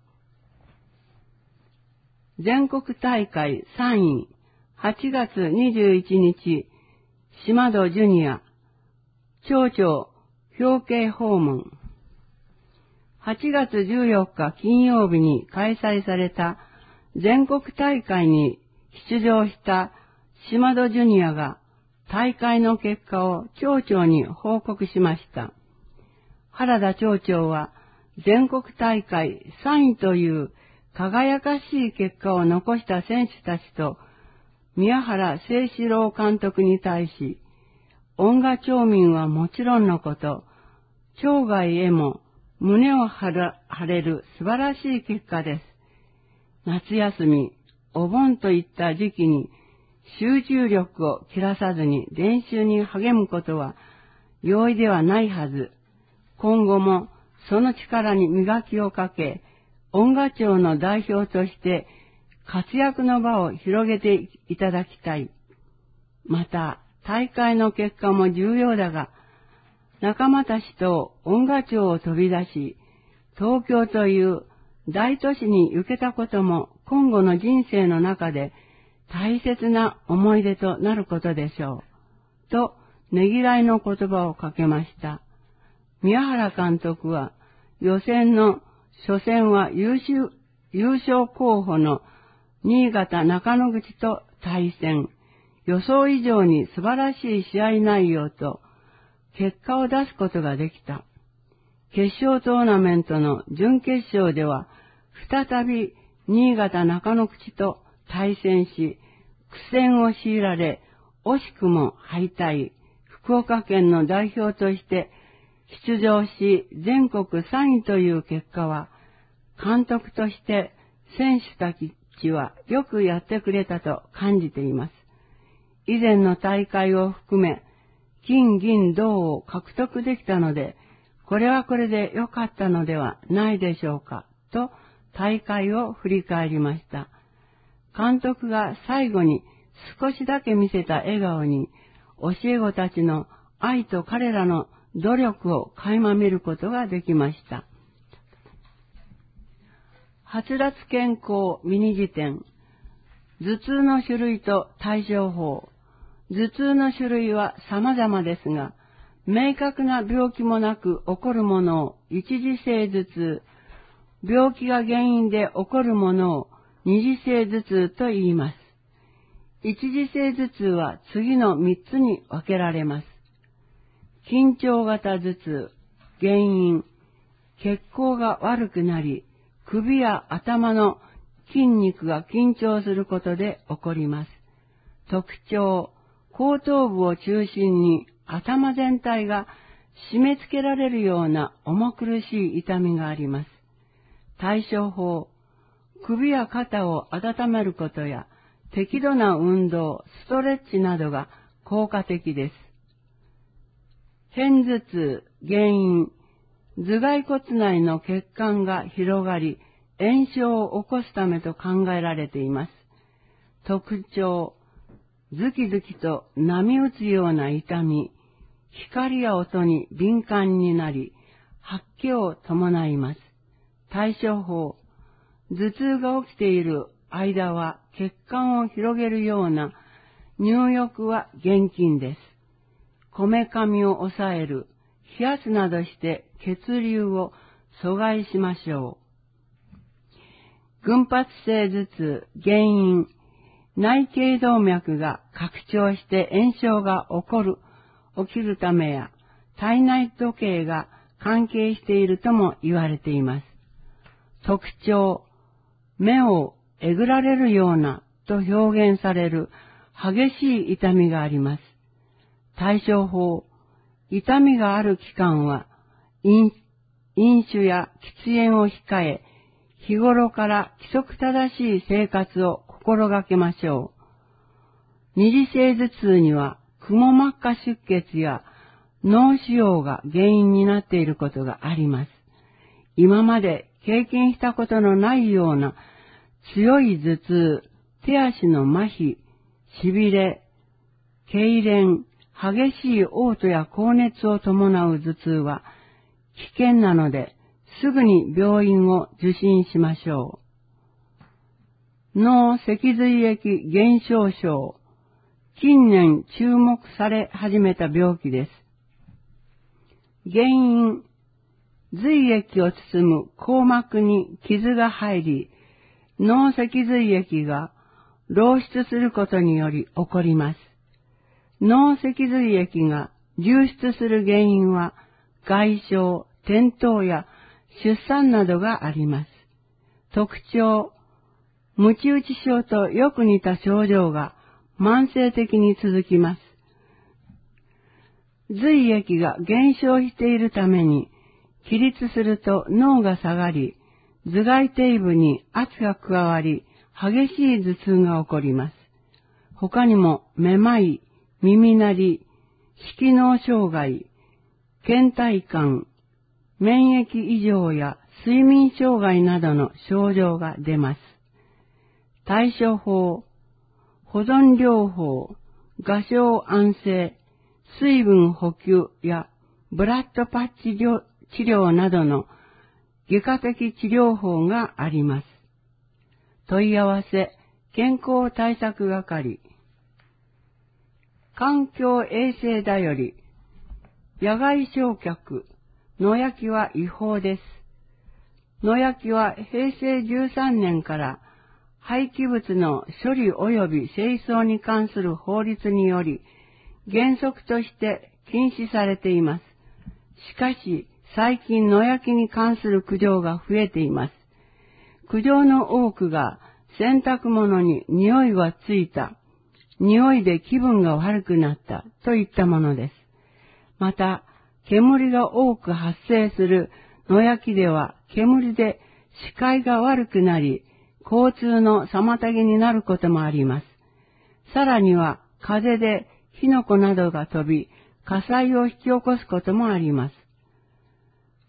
全国大会さんい、はちがつにじゅういちにち、島戸ジュニア、町長表敬訪問。はちがつじゅうよっか金曜日に開催された全国大会に出場した島戸ジュニアが大会の結果を町長に報告しました。原田町長は全国大会さんいという輝かしい結果を残した選手たちと宮原清志郎監督に対し、恩賀町民はもちろんのこと、町外へも胸を張れる素晴らしい結果です。夏休み、お盆といった時期に集中力を切らさずに練習に励むことは容易ではないはず。今後もその力に磨きをかけ、恩賀町の代表として活躍の場を広げていただきたい。また、大会の結果も重要だが、仲間たちと恩賀町を飛び出し、東京という大都市に行けたことも今後の人生の中で大切な思い出となることでしょう。と、ねぎらいの言葉をかけました。宮原監督は予選の初戦は優秀、優勝候補の新潟中野口と対戦。予想以上に素晴らしい試合内容と結果を出すことができた。決勝トーナメントの準決勝では再び新潟中野口と対戦し、苦戦を強いられ、惜しくも敗退。福岡県の代表として出場し、全国さんいという結果は、監督として選手たちはよくやってくれたと感じています。以前の大会を含め、金銀銅を獲得できたので、 これはこれで良かったのではないでしょうか、と大会を振り返りました。監督が最後に少しだけ見せた笑顔に、教え子たちの愛と彼らの努力を垣間見ることができました。はつらつ健康ミニ辞典。頭痛の種類と対処法。頭痛の種類は様々ですが、明確な病気もなく起こるものを一次性頭痛、病気が原因で起こるものを二次性頭痛と言います。一次性頭痛は次の三つに分けられます。緊張型頭痛、原因、血行が悪くなり、首や頭の筋肉が緊張することで起こります。特徴、後頭部を中心に頭全体が締め付けられるような重苦しい痛みがあります。対処法、首や肩を温めることや適度な運動、ストレッチなどが効果的です。片頭痛、原因、頭蓋骨内の血管が広がり、炎症を起こすためと考えられています。特徴、ズキズキと波打つような痛み、光や音に敏感になり、吐き気を伴います。対処法、頭痛が起きている間は血管を広げるような入浴は厳禁です。こめかみを抑える、冷やすなどして血流を阻害しましょう。群発性頭痛、原因、内頸動脈が拡張して炎症が起こる、起きるためや、体内時計が関係しているとも言われています。特徴、目をえぐられるようなと表現される激しい痛みがあります。対処法、痛みがある期間は、飲酒や喫煙を控え、日頃から規則正しい生活を心がけましょう。二次性頭痛には、くも膜下出血や脳腫瘍が原因になっていることがあります。今まで経験したことのないような強い頭痛、手足の麻痺、痺れ、痙攣、激しい嘔吐や高熱を伴う頭痛は危険なので、すぐに病院を受診しましょう。脳脊髄液減少症、近年注目され始めた病気です。原因、髄液を包む硬膜に傷が入り、脳脊髄液が漏出することにより起こります。脳脊髄液が流出する原因は、外傷、転倒や出産などがあります。特徴、ムチ打ち症とよく似た症状が慢性的に続きます。髄液が減少しているために、起立すると脳が下がり、頭蓋底部に圧が加わり、激しい頭痛が起こります。他にも、めまい、耳鳴り、色脳障害、倦怠感、免疫異常や睡眠障害などの症状が出ます。対処法、保存療法、画商安静、水分補給やブラッドパッチ治療などの外科的治療法があります。問い合わせ、健康対策係。環境衛生だより、野外焼却、野焼きは違法です。野焼きはへいせいじゅうさんねんから廃棄物の処理及び清掃に関する法律により原則として禁止されています。しかし最近野焼きに関する苦情が増えています。苦情の多くが洗濯物に匂いがついた、匂いで気分が悪くなったといったものです。また、煙が多く発生する野焼きでは煙で視界が悪くなり、交通の妨げになることもあります。さらには風で火の粉などが飛び、火災を引き起こすこともあります。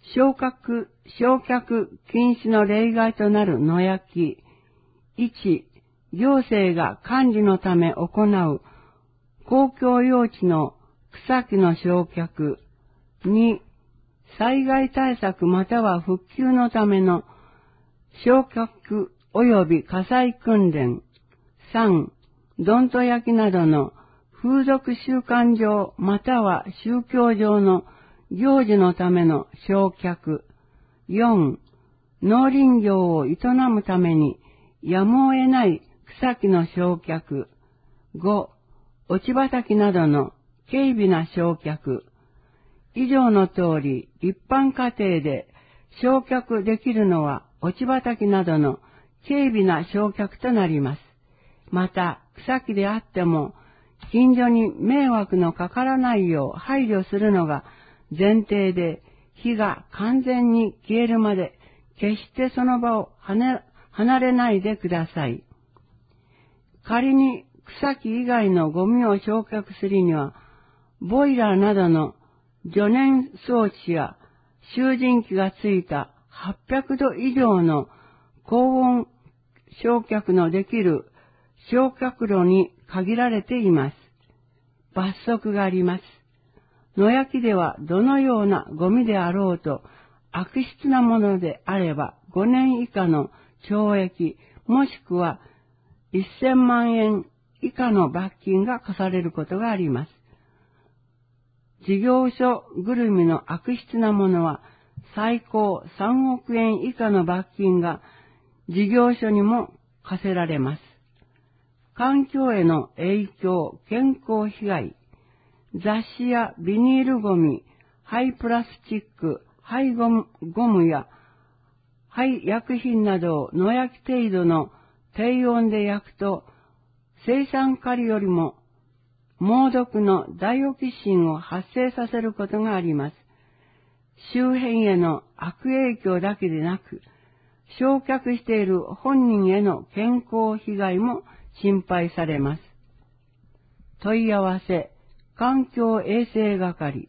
焼却、焼却禁止の例外となる野焼き。いち、行政が管理のため行う公共用地の草木の焼却。に、災害対策または復旧のための焼却及び火災訓練。さん、どんと焼きなどの風俗習慣上または宗教上の行事のための焼却。よん、農林業を営むためにやむを得ない草木の焼却。ご、落ち畑などの軽微な焼却。以上の通り、一般家庭で焼却できるのは落ち畑などの軽微な焼却となります。また、草木であっても、近所に迷惑のかからないよう配慮するのが前提で、火が完全に消えるまで決してその場を離れないでください。仮に草木以外のゴミを焼却するには、ボイラーなどの除燃装置や集塵機がついたはっぴゃくど以上の高温焼却のできる焼却炉に限られています。罰則があります。野焼きではどのようなゴミであろうと悪質なものであればごねん以下の懲役もしくはせんまんえん以下の罰金が課されることがあります。事業所ぐるみの悪質なものは最高さんおくえん以下の罰金が事業所にも課せられます。環境への影響、健康被害、雑誌やビニールゴミ、廃プラスチック、廃ゴム、ゴムや廃薬品などを野焼き程度の低温で焼くと青酸カリよりも猛毒のダイオキシンを発生させることがあります。周辺への悪影響だけでなく、焼却している本人への健康被害も心配されます。問い合わせ、環境衛生係。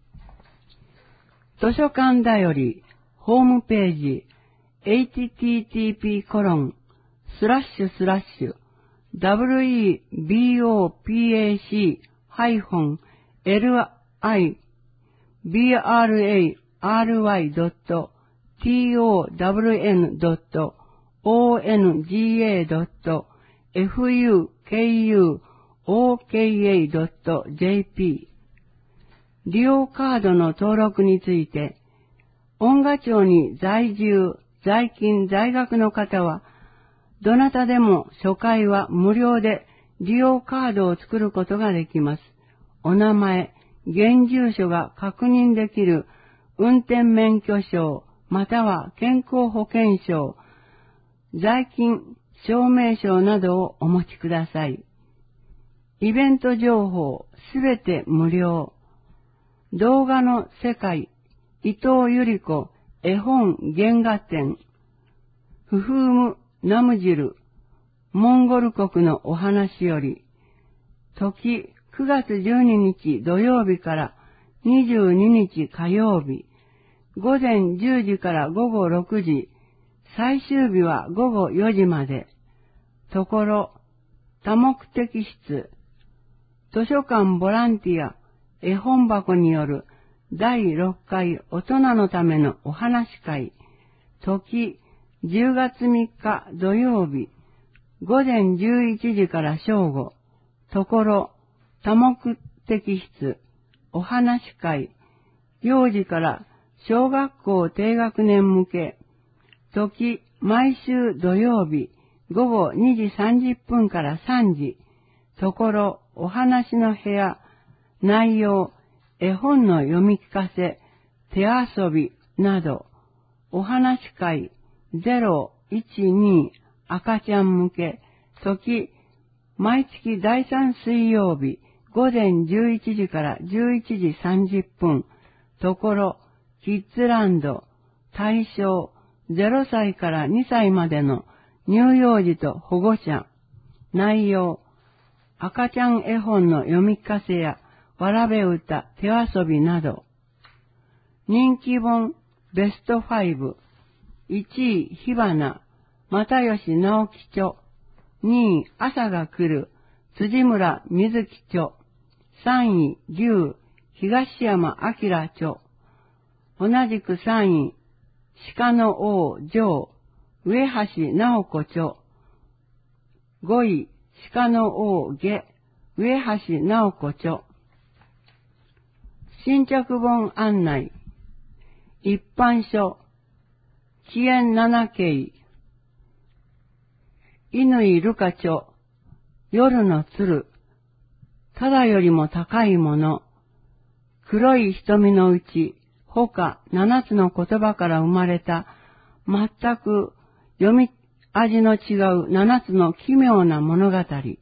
図書館だより、ホームページ、エイチティーティーピーコロンスラッシュスラッシュダブリューイービーオーピーエーシーハイフンエルアイビーアールエーアールワイドットティーオーダブリューエヌドットオーエヌジーエードットエフユーケーユーオーケーエードットジェーピー 利用カードの登録について、音賀町に在住、在勤、在学の方は、どなたでも初回は無料で利用カードを作ることができます。お名前、現住所が確認できる運転免許証、または健康保険証、在勤証明書などをお持ちください。イベント情報すべて無料。動画の世界、伊藤ゆり子絵本原画展、ふふむナムジル、モンゴル国のお話より、時くがつじゅうににち土曜日からにじゅうににち火曜日、午前じゅうじから午後ろくじ、最終日は午後よじまで。ところ、多目的室、図書館ボランティア、絵本箱によるだいろっかい大人のためのお話会、時じゅうがつみっか土曜日、午前じゅういちじから正午、ところ、多目的室、お話会、幼児から小学校低学年向け、時、毎週土曜日、午後にじさんじゅっぷんからさんじ、ところ、お話の部屋、内容、絵本の読み聞かせ、手遊びなど、お話会ゼロいちに赤ちゃん向け、時、毎月だいさん水曜日、午前じゅういちじからじゅういちじさんじゅっぷん、ところ、キッズランド、対象、ゼロさいからにさいまでの乳幼児と保護者、内容、赤ちゃん絵本の読み聞かせや、わらべ歌、手遊びなど、人気本、 ベストファイブ。いちい、火花、又吉直樹著。にい、朝が来る、辻村水木著。さんい、竜、東山明著。同じくさんい、鹿の王、城、上橋直子著。ごい、鹿の王、下、上橋直子著。新着本案内。一般書。紀元七景。乾るか著。夜の鶴。ただよりも高いもの。黒い瞳のうち、他七つの言葉から生まれた、全く読み味の違う七つの奇妙な物語。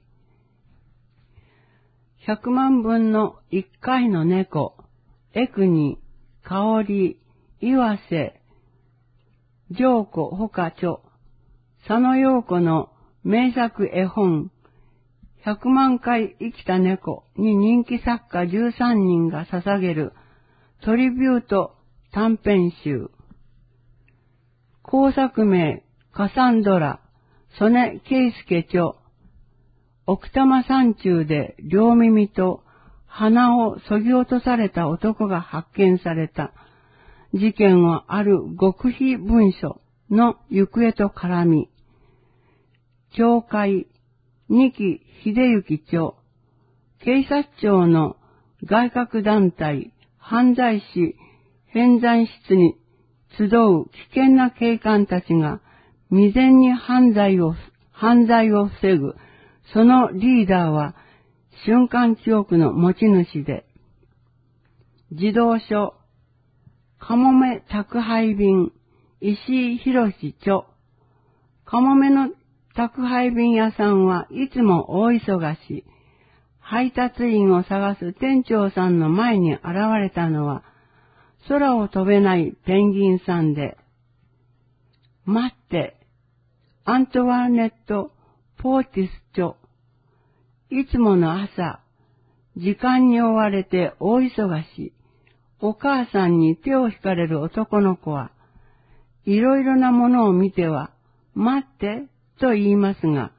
百万分の一回の猫、エクニ、香り、岩瀬、上子他著、佐野陽子の名作絵本、百万回生きた猫に人気作家じゅうさんにんが捧げるトリビュート短編集。後作名、カサンドラ、曽根圭介著、奥多摩山中で両耳と鼻を削ぎ落とされた男が発見された事件はある極秘文書の行方と絡み、教会、二木秀幸著、警察庁の外郭団体、犯罪士偏在室に集う危険な警官たちが未然に犯罪を、犯罪を防ぐ、そのリーダーは瞬間記憶の持ち主で、児童書、かもめ宅配便、石井博著、かもめの宅配便屋さんはいつも大忙し、配達員を探す店長さんの前に現れたのは、空を飛べないペンギンさんで、待って、アントワネット・ポーティス著、いつもの朝、時間に追われて大忙し、お母さんに手を引かれる男の子は、いろいろなものを見ては、待って、と言いますが、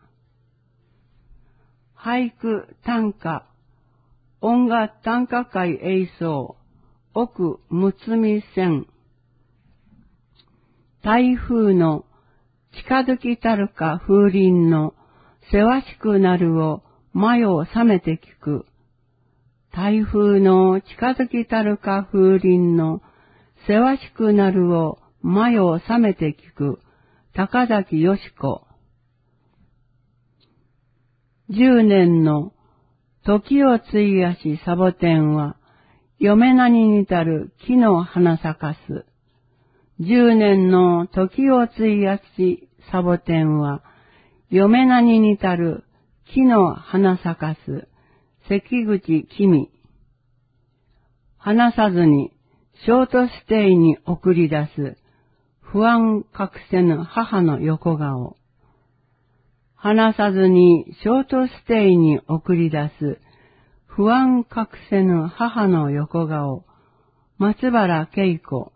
俳句、短歌、音楽短歌会映像、奥むつみ線、台風の近づきたるか風鈴のせわしくなるを前を覚めて聞く、台風の近づきたるか風鈴のせわしくなるを前を覚めて聞く、高崎よし子。十年の時を費やしサボテンは、嫁名に似たる木の花咲かす。十年の時を費やしサボテンは、嫁名に似たる木の花咲かす。関口君。話さずにショートステイに送り出す。不安隠せぬ母の横顔。話さずにショートステイに送り出す。不安隠せぬ母の横顔。松原恵子。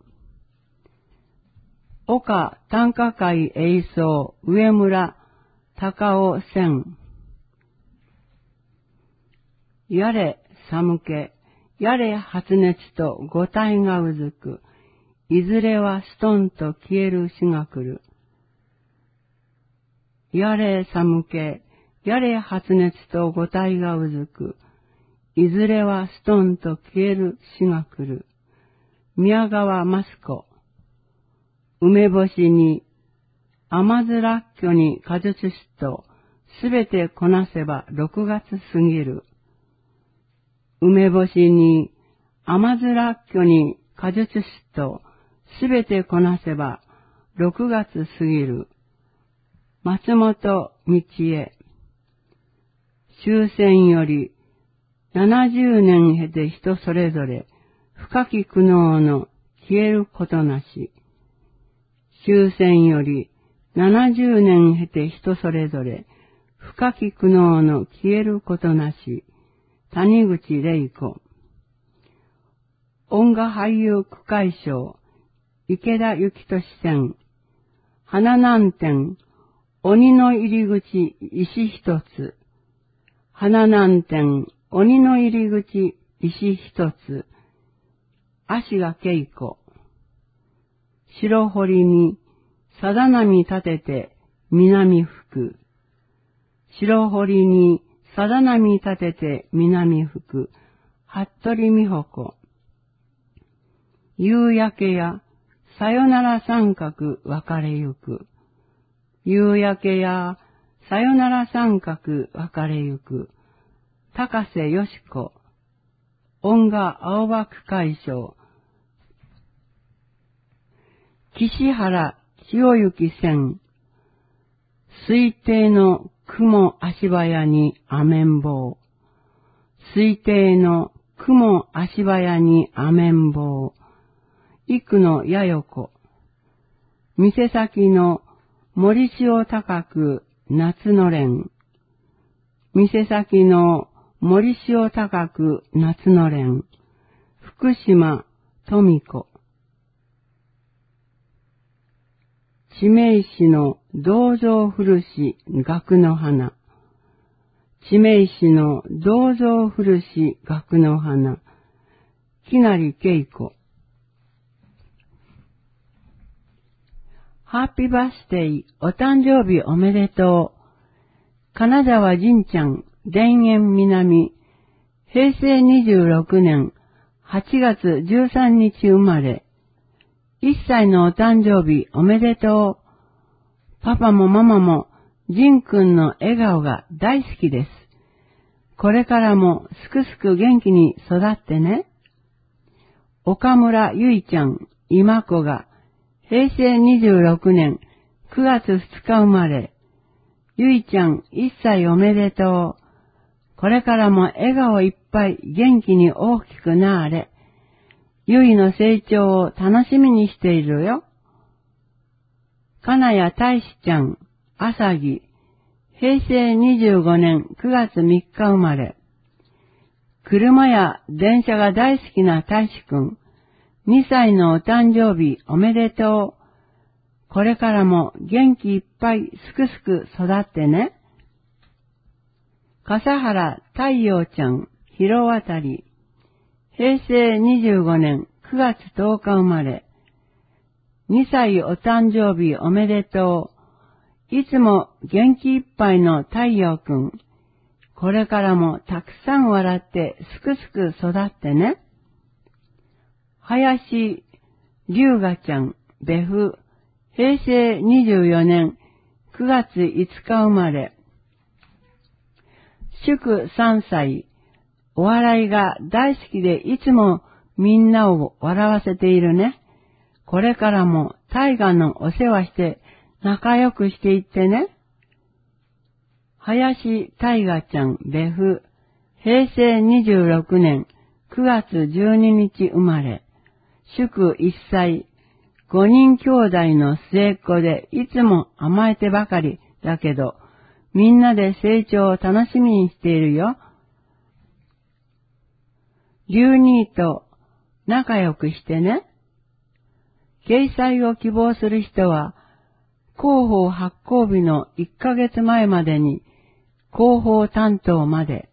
岡短歌会映像上村隆夫線。やれ寒気、やれ発熱と五体がうずく。いずれはストンと消える日が来る。やれ寒気、やれ発熱と五体がうずく。いずれはストンと消える日が来る。宮川マスコ。梅干しに甘酢らっきょに果実酒とすべてこなせば六月過ぎる。梅干しに甘酢らっきょに果実酒とすべてこなせば六月過ぎる。松本道恵。終戦より七十年経て人それぞれ深き苦悩の消えることなし。終戦より七十年経て人それぞれ深き苦悩の消えることなし。谷口玲子。音楽俳優区会賞池田幸俊線、花南店、鬼の入り口石一つ、花南店、鬼の入り口石一つ、足が稽古、白堀に、さだなみ立てて、南吹く。白堀に、さだなみ立てて、南吹く。服部美穂子。夕焼けや、さよなら三角別れゆく。夕焼けや、さよなら三角別れゆく。高瀬よし子。音画青葉区会所。岸原千代行線。水底の雲足早にアメンボウ。水底の雲足早にアメンボウ。幾野やよこ。店先の森潮高く夏の蓮。店先の森潮高く夏の蓮。福島富子。地名詞の銅像古し学の花。地名詞の銅像古し学の花。木成恵子。ハッピーバースデー、お誕生日おめでとう。金沢仁ちゃん、田園南。へいせいにじゅうろくねんはちがつじゅうさんにち生まれ。いっさいのお誕生日おめでとう。パパもママも仁くんの笑顔が大好きです。これからもすくすく元気に育ってね。岡村ゆいちゃん、今子がへいせいにじゅうろくねんくがつふつか生まれ。ゆいちゃんいっさいおめでとう。これからも笑顔いっぱい元気に大きくなーれ。ゆいの成長を楽しみにしているよ。金谷大志ちゃん、あさぎ、へいせいにじゅうごねんくがつみっか生まれ。車や電車が大好きな大志くん、にさいのお誕生日おめでとう。これからも元気いっぱいすくすく育ってね。笠原太陽ちゃん、広渡り。へいせいにじゅうごねんくがつとおか生まれ。にさいお誕生日おめでとう。いつも元気いっぱいの太陽くん。これからもたくさん笑ってすくすく育ってね。林龍河ちゃん、別府。へいせいにじゅうよねんくがついつか生まれ。祝さんさい。お笑いが大好きでいつもみんなを笑わせているね。これからも大河のお世話して仲良くしていってね。林大河ちゃん、別府。へいせいにじゅうろくねんくがつじゅうににち生まれ。祝いっさい。ごにん兄弟の末っ子でいつも甘えてばかりだけど、みんなで成長を楽しみにしているよ。龍兄と仲良くしてね。掲載を希望する人は、広報発行日のいっかげつまえまでに広報担当まで。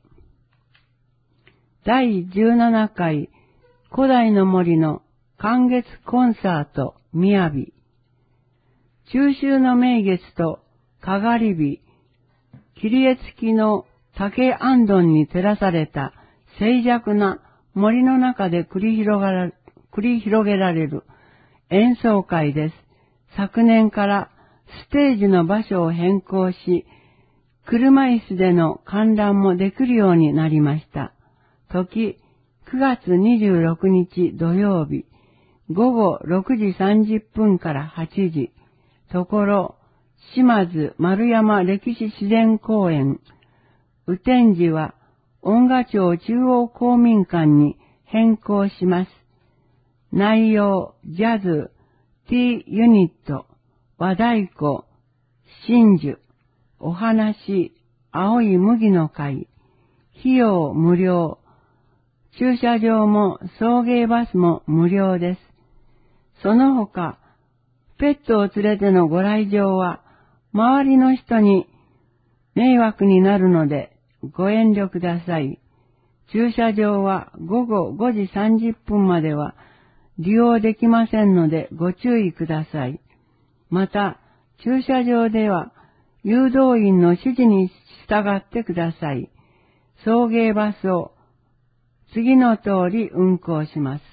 だいじゅうななかい古代の森の寒月コンサートみやび。中秋の名月とかがり火、切り絵付きの竹あんどんに照らされた静寂な森の中で繰り広がら、繰り広げられる演奏会です。昨年からステージの場所を変更し、車椅子での観覧もできるようになりました。時、くがつにじゅうろくにち土曜日、ごごろくじさんじゅっぷんからはちじ、ところ、島津丸山歴史自然公園。雨天時は、音楽町中央公民館に変更します。内容、ジャズ、T ユニット、和太鼓、真珠、お話、青い麦の会、費用無料、駐車場も送迎バスも無料です。 その他、ペットを連れてのご来場は、周りの人に迷惑になるので、ご遠慮ください。駐車場はごごごじさんじゅっぷんまでは利用できませんのでご注意ください。また、駐車場では誘導員の指示に従ってください。送迎バスを次の通り運行します。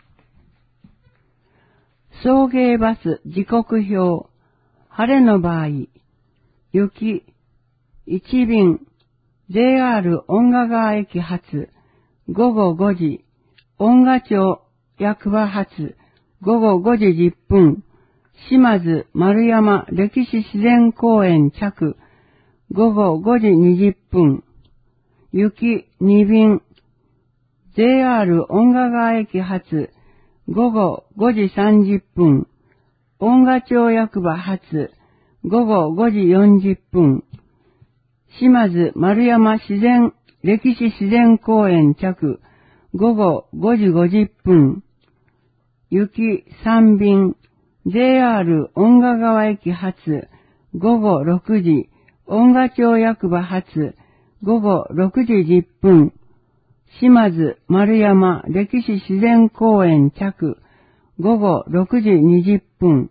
送迎バス時刻表。晴れの場合、雪、いち便、ジェイアール 恩賀川駅発、ごごごじ、恩賀町役場発、ごごごじじゅっぷん、島津丸山歴史自然公園着、ごごごじにじゅっぷん、雪に便、ジェイアール 恩賀川駅発、ごごごじさんじゅっぷん、恩賀町役場発、ごごごじよんじゅっぷん、島津丸山自然、歴史自然公園着、ごごごじごじゅっぷん、雪さん便、ジェイアール 恩賀川駅発、ごごろくじ、恩賀町役場発、ごごろくじじゅっぷん、島津丸山歴史自然公園着、ごごろくじにじゅっぷん。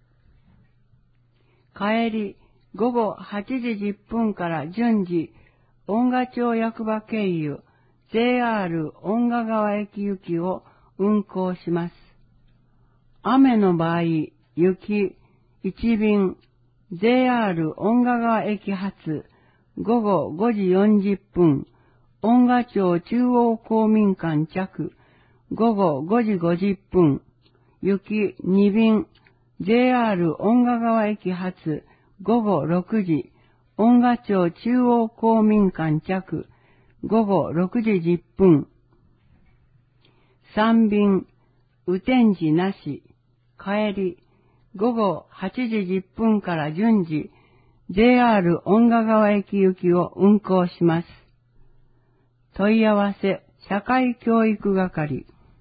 帰り、ごごはちじじゅっぷんから順次、恩賀町役場経由、ジェイアール 恩賀川駅行きを運行します。雨の場合、雪いち便、ジェイアール 恩賀川駅発、ごごごじよんじゅっぷん、恩賀町中央公民館着、ごごごじごじゅっぷん、雪に便、ジェイアール 恩賀川駅発、ごごろくじ、恩賀町中央公民館着、ごごろくじじゅっぷん。さん便、雨天時なし、帰り、ごごはちじじゅっぷんから順次、ジェイアール 恩賀川駅行きを運行します。問い合わせ、社会教育係。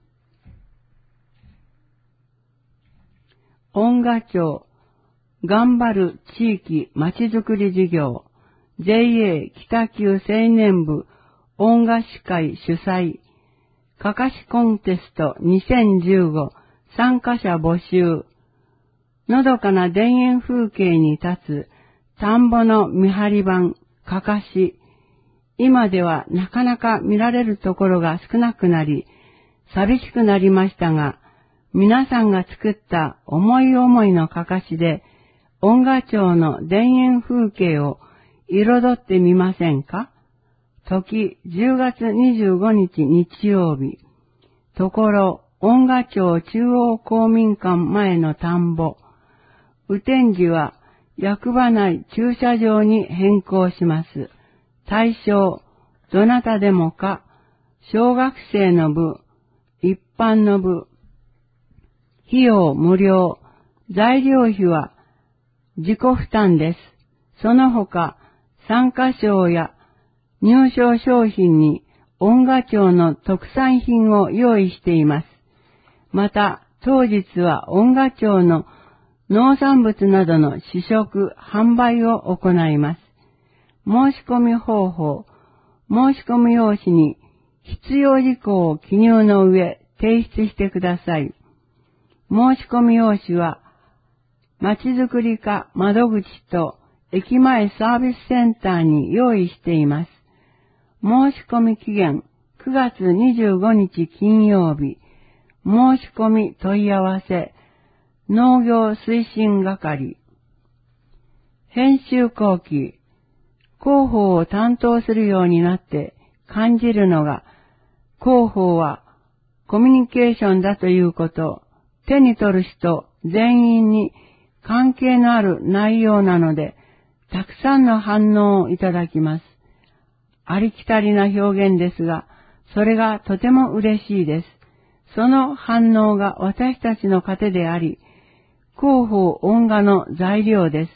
恩賀町、頑張る地域まちづくり事業、ジェイエー 北九青年部恩賀市会主催、かかしコンテストにせんじゅうご参加者募集、のどかな田園風景に立つ田んぼの見張り板、かかし、今ではなかなか見られるところが少なくなり、寂しくなりましたが、皆さんが作った思い思いのかかしで、恩賀町の田園風景を彩ってみませんか？時じゅうがつにじゅうごにち日曜日。ところ、恩賀町中央公民館前の田んぼ。雨天時は役場内駐車場に変更します。対象、どなたでもか、小学生の部、一般の部。費用無料、材料費は自己負担です。その他、参加賞や入賞商品に恩賀町の特産品を用意しています。また、当日は恩賀町の農産物などの試食、販売を行います。申し込み方法、申し込み用紙に必要事項を記入の上、提出してください。申し込み用紙は、まちづくり課窓口と駅前サービスセンターに用意しています。申し込み期限くがつにじゅうごにち金曜日。申し込み問い合わせ農業推進係。編集後期。広報を担当するようになって感じるのが、広報はコミュニケーションだということ、手に取る人全員に関係のある内容なので、たくさんの反応をいただきます。ありきたりな表現ですが、それがとても嬉しいです。その反応が私たちの糧であり、広報恩賀の材料です。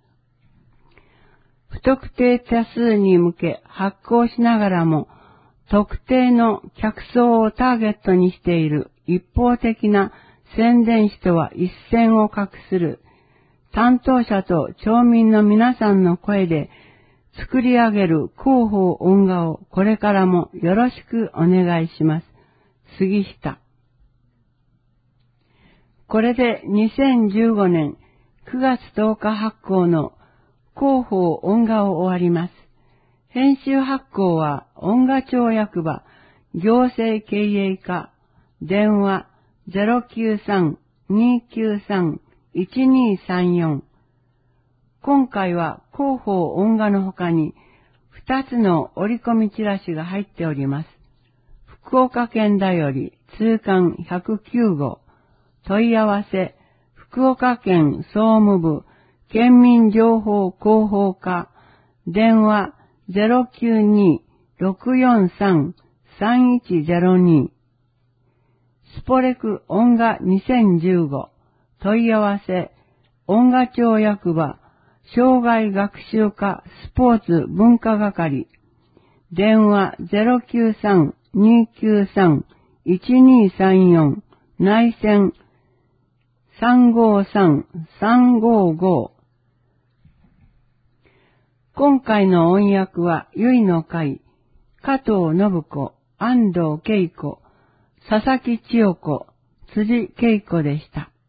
不特定多数に向け発行しながらも、特定の客層をターゲットにしている一方的な宣伝使とは一線を画する。担当者と町民の皆さんの声で作り上げる広報音画をこれからもよろしくお願いします。杉下。これでにせんじゅうごねんくがつとおか発行の広報音画を終わります。編集発行は音画町役場行政経営課電話 ゼロきゅうさん にきゅうさん いちにさんよん。今回は広報音画の他にふたつの折り込みチラシが入っております。福岡県だより通関ひゃくきゅうごう。問い合わせ、福岡県総務部県民情報広報課電話 ゼロきゅうに ろくよんさん さんいちゼロに。スポレク音画にせんじゅうご問い合わせ、音画町役場障害学習課スポーツ文化係電話 ゼロきゅうさん にきゅうさん いちにさんよん 内線 さんごさん さんごご。今回の音訳はゆいの会、加藤信子、安藤恵子、佐々木千代子、辻恵子でした。